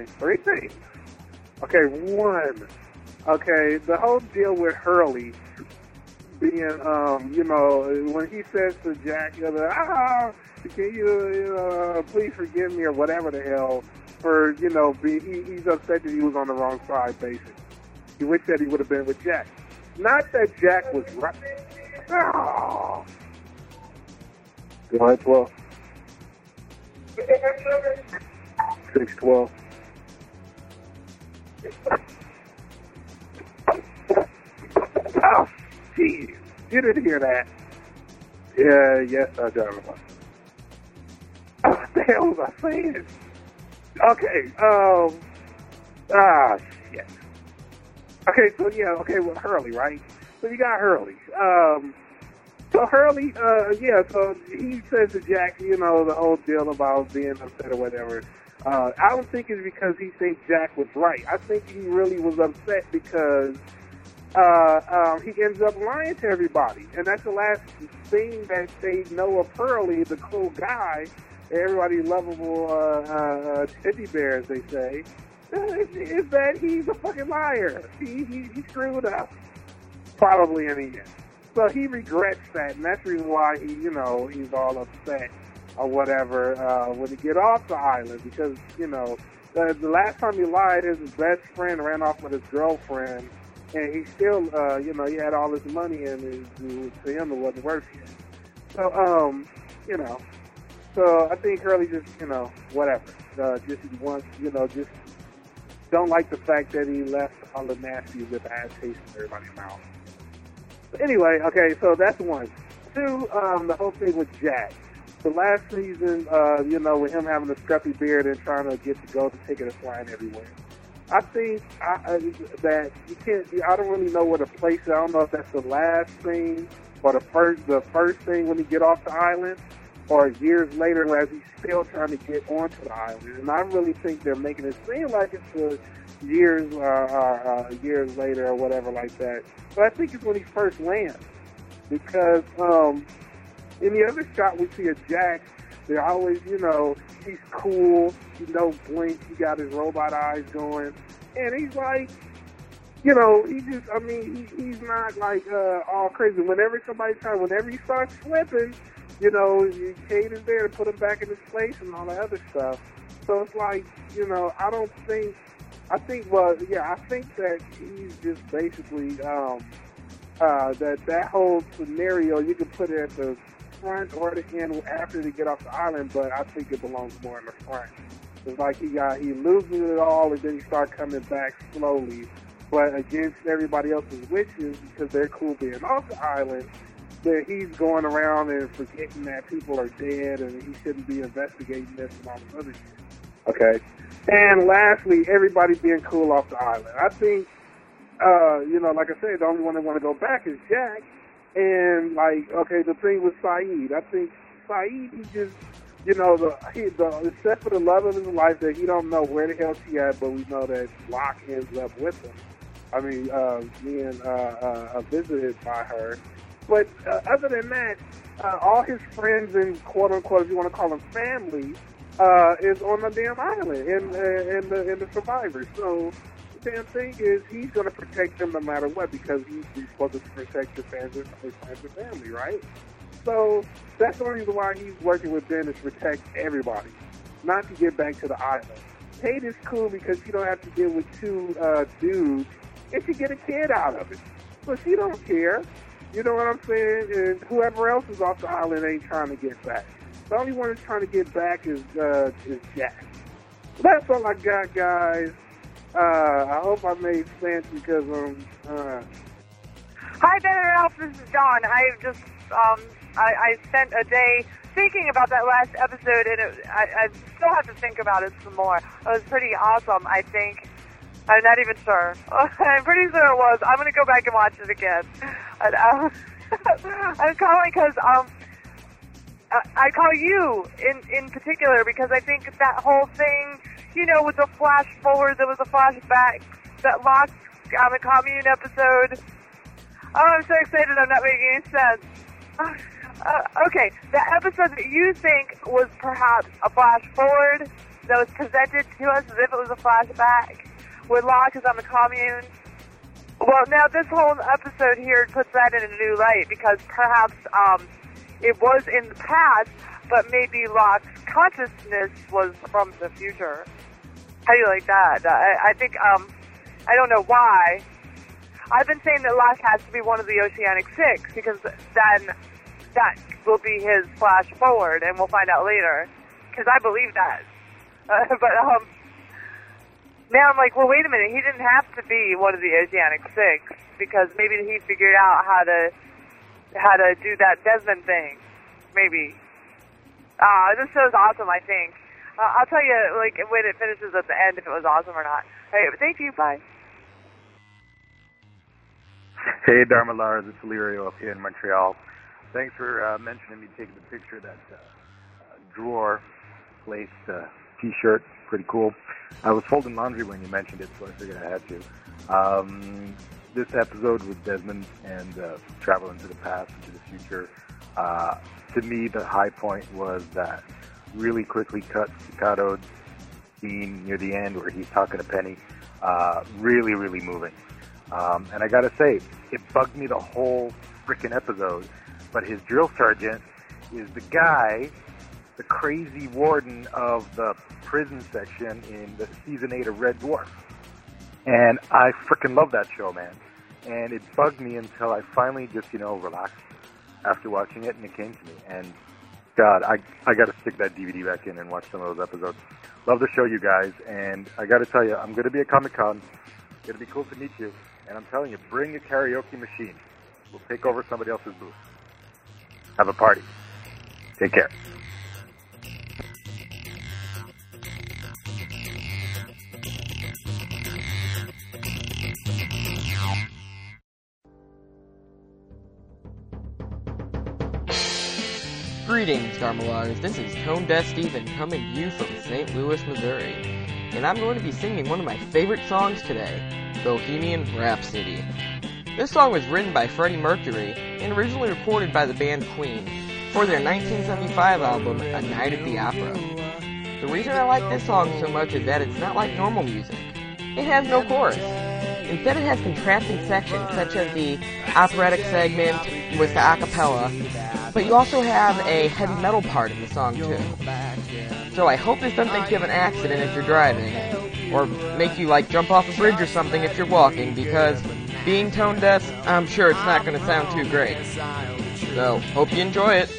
Okay, one, okay, the whole deal with Hurley being, when he says to Jack, can you, please forgive me or whatever the hell, for, he's upset that he was on the wrong side, basically. He wished that he would have been with Jack. Not that Jack was right. Oh. Go ahead, 12. 612. Oh, geez. You didn't hear that. Yeah, yes, I got it. What the hell was I saying? Okay, shit. Okay, so with Hurley, right? So you got Hurley. So Hurley, so he says to Jack, the whole deal about being upset or whatever. I don't think it's because he thinks Jack was right. I think he really was upset because he ends up lying to everybody. And that's the last thing that they know of Hurley, the cool guy, everybody lovable teddy bear, as they say, is that he's a fucking liar. He screwed up, probably in the end. So he regrets that, and that's the reason why he's all upset or whatever when he get off the island, because the last time he lied, his best friend ran off with his girlfriend, and he still he had all this money, and to him it wasn't worth it. So so I think Hurley just whatever, just wants just don't like the fact that he left all the nasty with bad taste in everybody's mouth. But anyway, okay, so that's one. Two, the whole thing with Jack. The last season, with him having a scruffy beard and trying to get the golden ticket and flying everywhere. I think that you can't. I don't really know where to place it. I don't know if that's the last thing or the first thing when he get off the island, or years later as he's still trying to get onto the island. And I really think they're making it seem like it's years later or whatever like that. But I think it's when he first lands, because in the other shot we see a Jack, they're always, he's cool, he don't blink, he got his robot eyes going, and he's like, he's not like all crazy. Whenever he starts slipping, Kate is there to put him back in his place and all that other stuff. So it's like, I think that he's just basically, that whole scenario, you can put it at the front or the end after they get off the island, but I think it belongs more in the front. It's like he loses it all, and then he starts coming back slowly, but against everybody else's wishes, because they're cool being off the island, that he's going around and forgetting that people are dead and he shouldn't be investigating this and all this other shit. Okay? And lastly, everybody being cool off the island. I think, like I said, the only one that want to go back is Jack. And, the thing with Saeed, I think Saeed, he just, except for the love of his life, that he don't know where the hell she at, but we know that Locke ends up with him. I mean, being visited by her. But other than that, all his friends and quote unquote, if you want to call them family, is on the damn island and the survivors. So the damn thing is, he's going to protect them no matter what, because he's supposed to protect his friends and family, right? So that's the reason why he's working with Ben, is to protect everybody, not to get back to the island. Kate is cool because she don't have to deal with two dudes, and she get a kid out of it. But she don't care. You know what I'm saying? And whoever else is off the island ain't trying to get back. The only one that's trying to get back is Jack. That's all I got, guys. I hope I made sense because Hi, Ben and Ralph. This is John. I just I spent a day thinking about that last episode, and I still have to think about it some more. It was pretty awesome, I think. I'm not even sure. I'm pretty sure it was. I'm going to go back and watch it again. And, I'm calling because I call you in particular because I think that whole thing, you know, with the flash forward, there was a flashback that locked on the commune episode. Oh, I'm so excited I'm not making any sense. Okay, the episode that you think was perhaps a flash forward that was presented to us as if it was a flashback, where Locke is on the commune. Well, now this whole episode here puts that in a new light, because perhaps it was in the past, but maybe Locke's consciousness was from the future. How do you like that? I think, I don't know why. I've been saying that Locke has to be one of the Oceanic Six, because then that will be his flash forward, and we'll find out later. Because I believe that. But now I'm like, well, wait a minute. He didn't have to be one of the Oceanic Six, because maybe he figured out how to do that Desmond thing. Maybe. This show's awesome, I think. I'll tell you, like, when it finishes at the end, if it was awesome or not. Hey, thank you. Bye. Hey, Dharma Lars, it's Lirio up here in Montreal. Thanks for mentioning me taking the picture of that drawer-laced T-shirt. Pretty cool. I was folding laundry when you mentioned it, so I figured I had to. This episode with Desmond and travel into the past, into the future, to me, the high point was that really quickly cut staccato scene near the end where he's talking to Penny. Really, really moving. And I gotta say, it bugged me the whole frickin' episode, but his drill sergeant is the guy, the crazy warden of the prison section in the season 8 of Red Dwarf. And I frickin' love that show, man. And it bugged me until I finally just, relaxed after watching it, and it came to me. And God, I gotta stick that DVD back in and watch some of those episodes. Love the show, you guys, and I gotta tell you, I'm gonna be at Comic-Con. It's gonna be cool to meet you. And I'm telling you, bring a karaoke machine. We'll take over somebody else's booth. Have a party. Take care. Greetings, Dharmalars. This is Tone Deaf Steven coming to you from St. Louis, Missouri. And I'm going to be singing one of my favorite songs today, Bohemian Rhapsody. This song was written by Freddie Mercury and originally recorded by the band Queen for their 1975 album, A Night at the Opera. The reason I like this song so much is that it's not like normal music. It has no chorus. Instead, it has contrasting sections, such as the operatic segment with the a cappella, but you also have a heavy metal part in the song, too. So I hope this doesn't make you have an accident if you're driving, or make you, jump off a bridge or something if you're walking, because being tone deaf, I'm sure it's not going to sound too great. So, hope you enjoy it.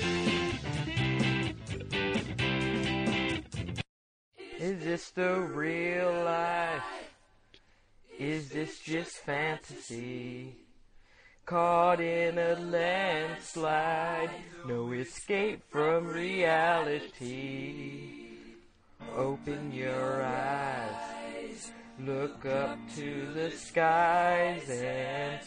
Is this the real life? Is this just fantasy? Caught in a landslide, no escape from reality. Open your eyes, look up to the skies and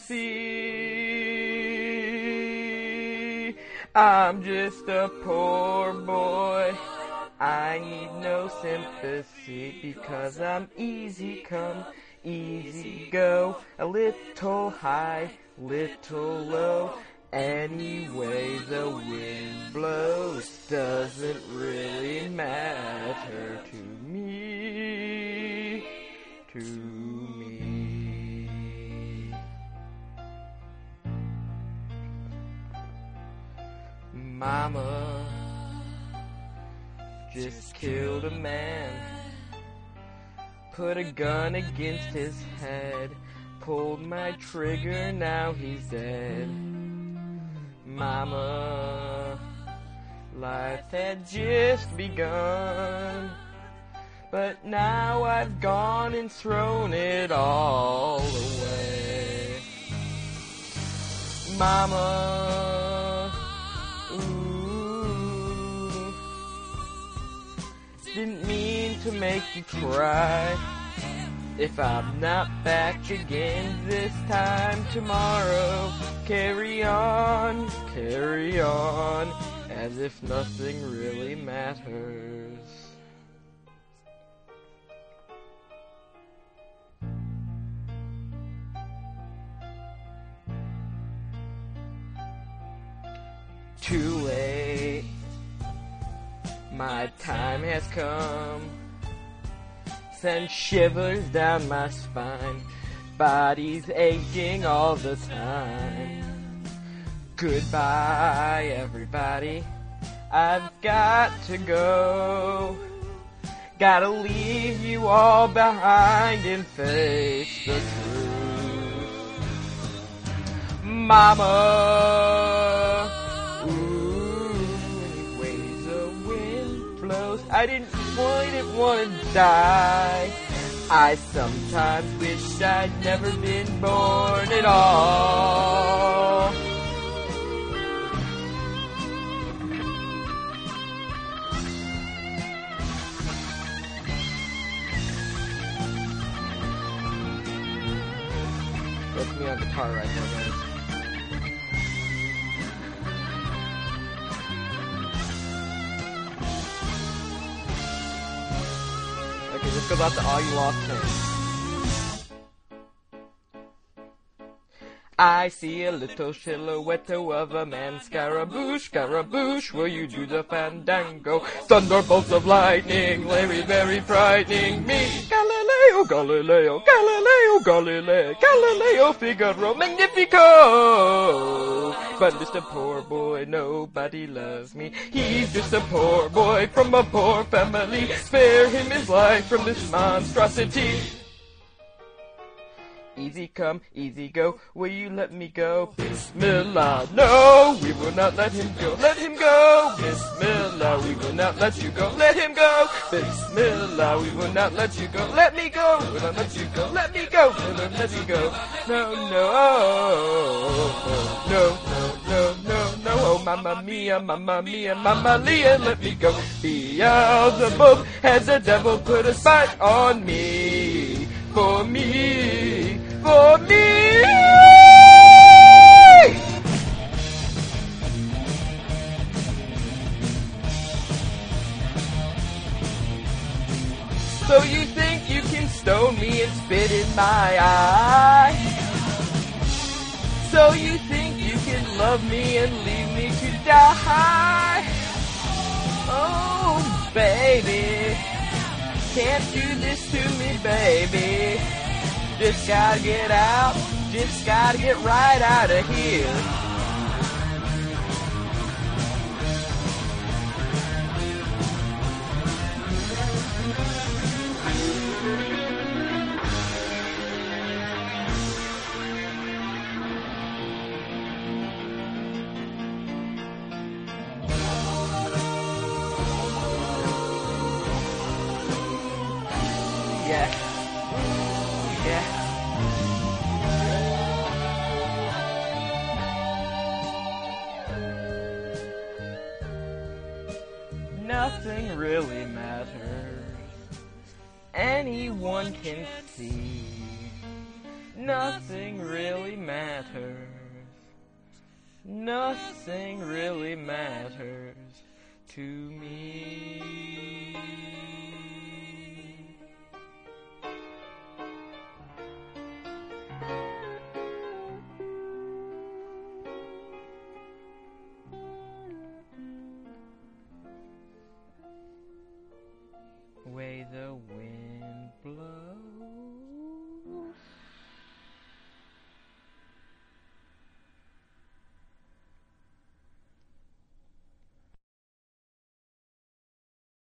see. I'm just a poor boy, I need no sympathy, because I'm easy come, easy go, a little high, little low, Any way the wind blows doesn't really matter to me, to me. Mama just killed a man, put a gun against his head, pulled my trigger, now he's dead. Mama, life had just begun, but now I've gone and thrown it all away. Mama, ooh, didn't mean to make you cry. If I'm not back again this time tomorrow, carry on, as if nothing really matters. Too late, my time has come. Send shivers down my spine, body's aching all the time. Goodbye, everybody, I've got to go. Gotta leave you all behind and face the truth. Mama, ooh, ways the wind blows. I didn't want to die. I sometimes wish I'd never been born at all. That's me on guitar right now, guys. Okay, this goes out to all you lost fans. I see a little silhouette of a man, Scaramouche, Scaramouche, will you do the fandango? Thunderbolts of lightning, very, very frightening me. Galileo, Galileo, Galileo, Galileo, Galileo, Figaro, Magnifico. But Mr. Poor Boy, nobody loves me. He's just a poor boy from a poor family. Spare him his life from this monstrosity. Easy come, easy go, will you let me go? Bismillah, no, we will not let him go, let him go. Bismillah, we will not let you go, let him go. Bismillah, we will not let you go, let me go. We will not let you go, let me go, we will not let you go. No, no, no, no, no, no, oh, mamma mia, mamma mia, mamma Leah, let me go. Beelzebub has the devil put a spite on me, for me, for me. So you think you can stone me and spit in my eye? So you think you can love me and leave me to die? Oh, baby, can't do this to me, baby. Just gotta get out, just gotta get right out of here. Yeah. Yeah. Nothing really matters. Anyone can see. Nothing really matters. Nothing really matters to me.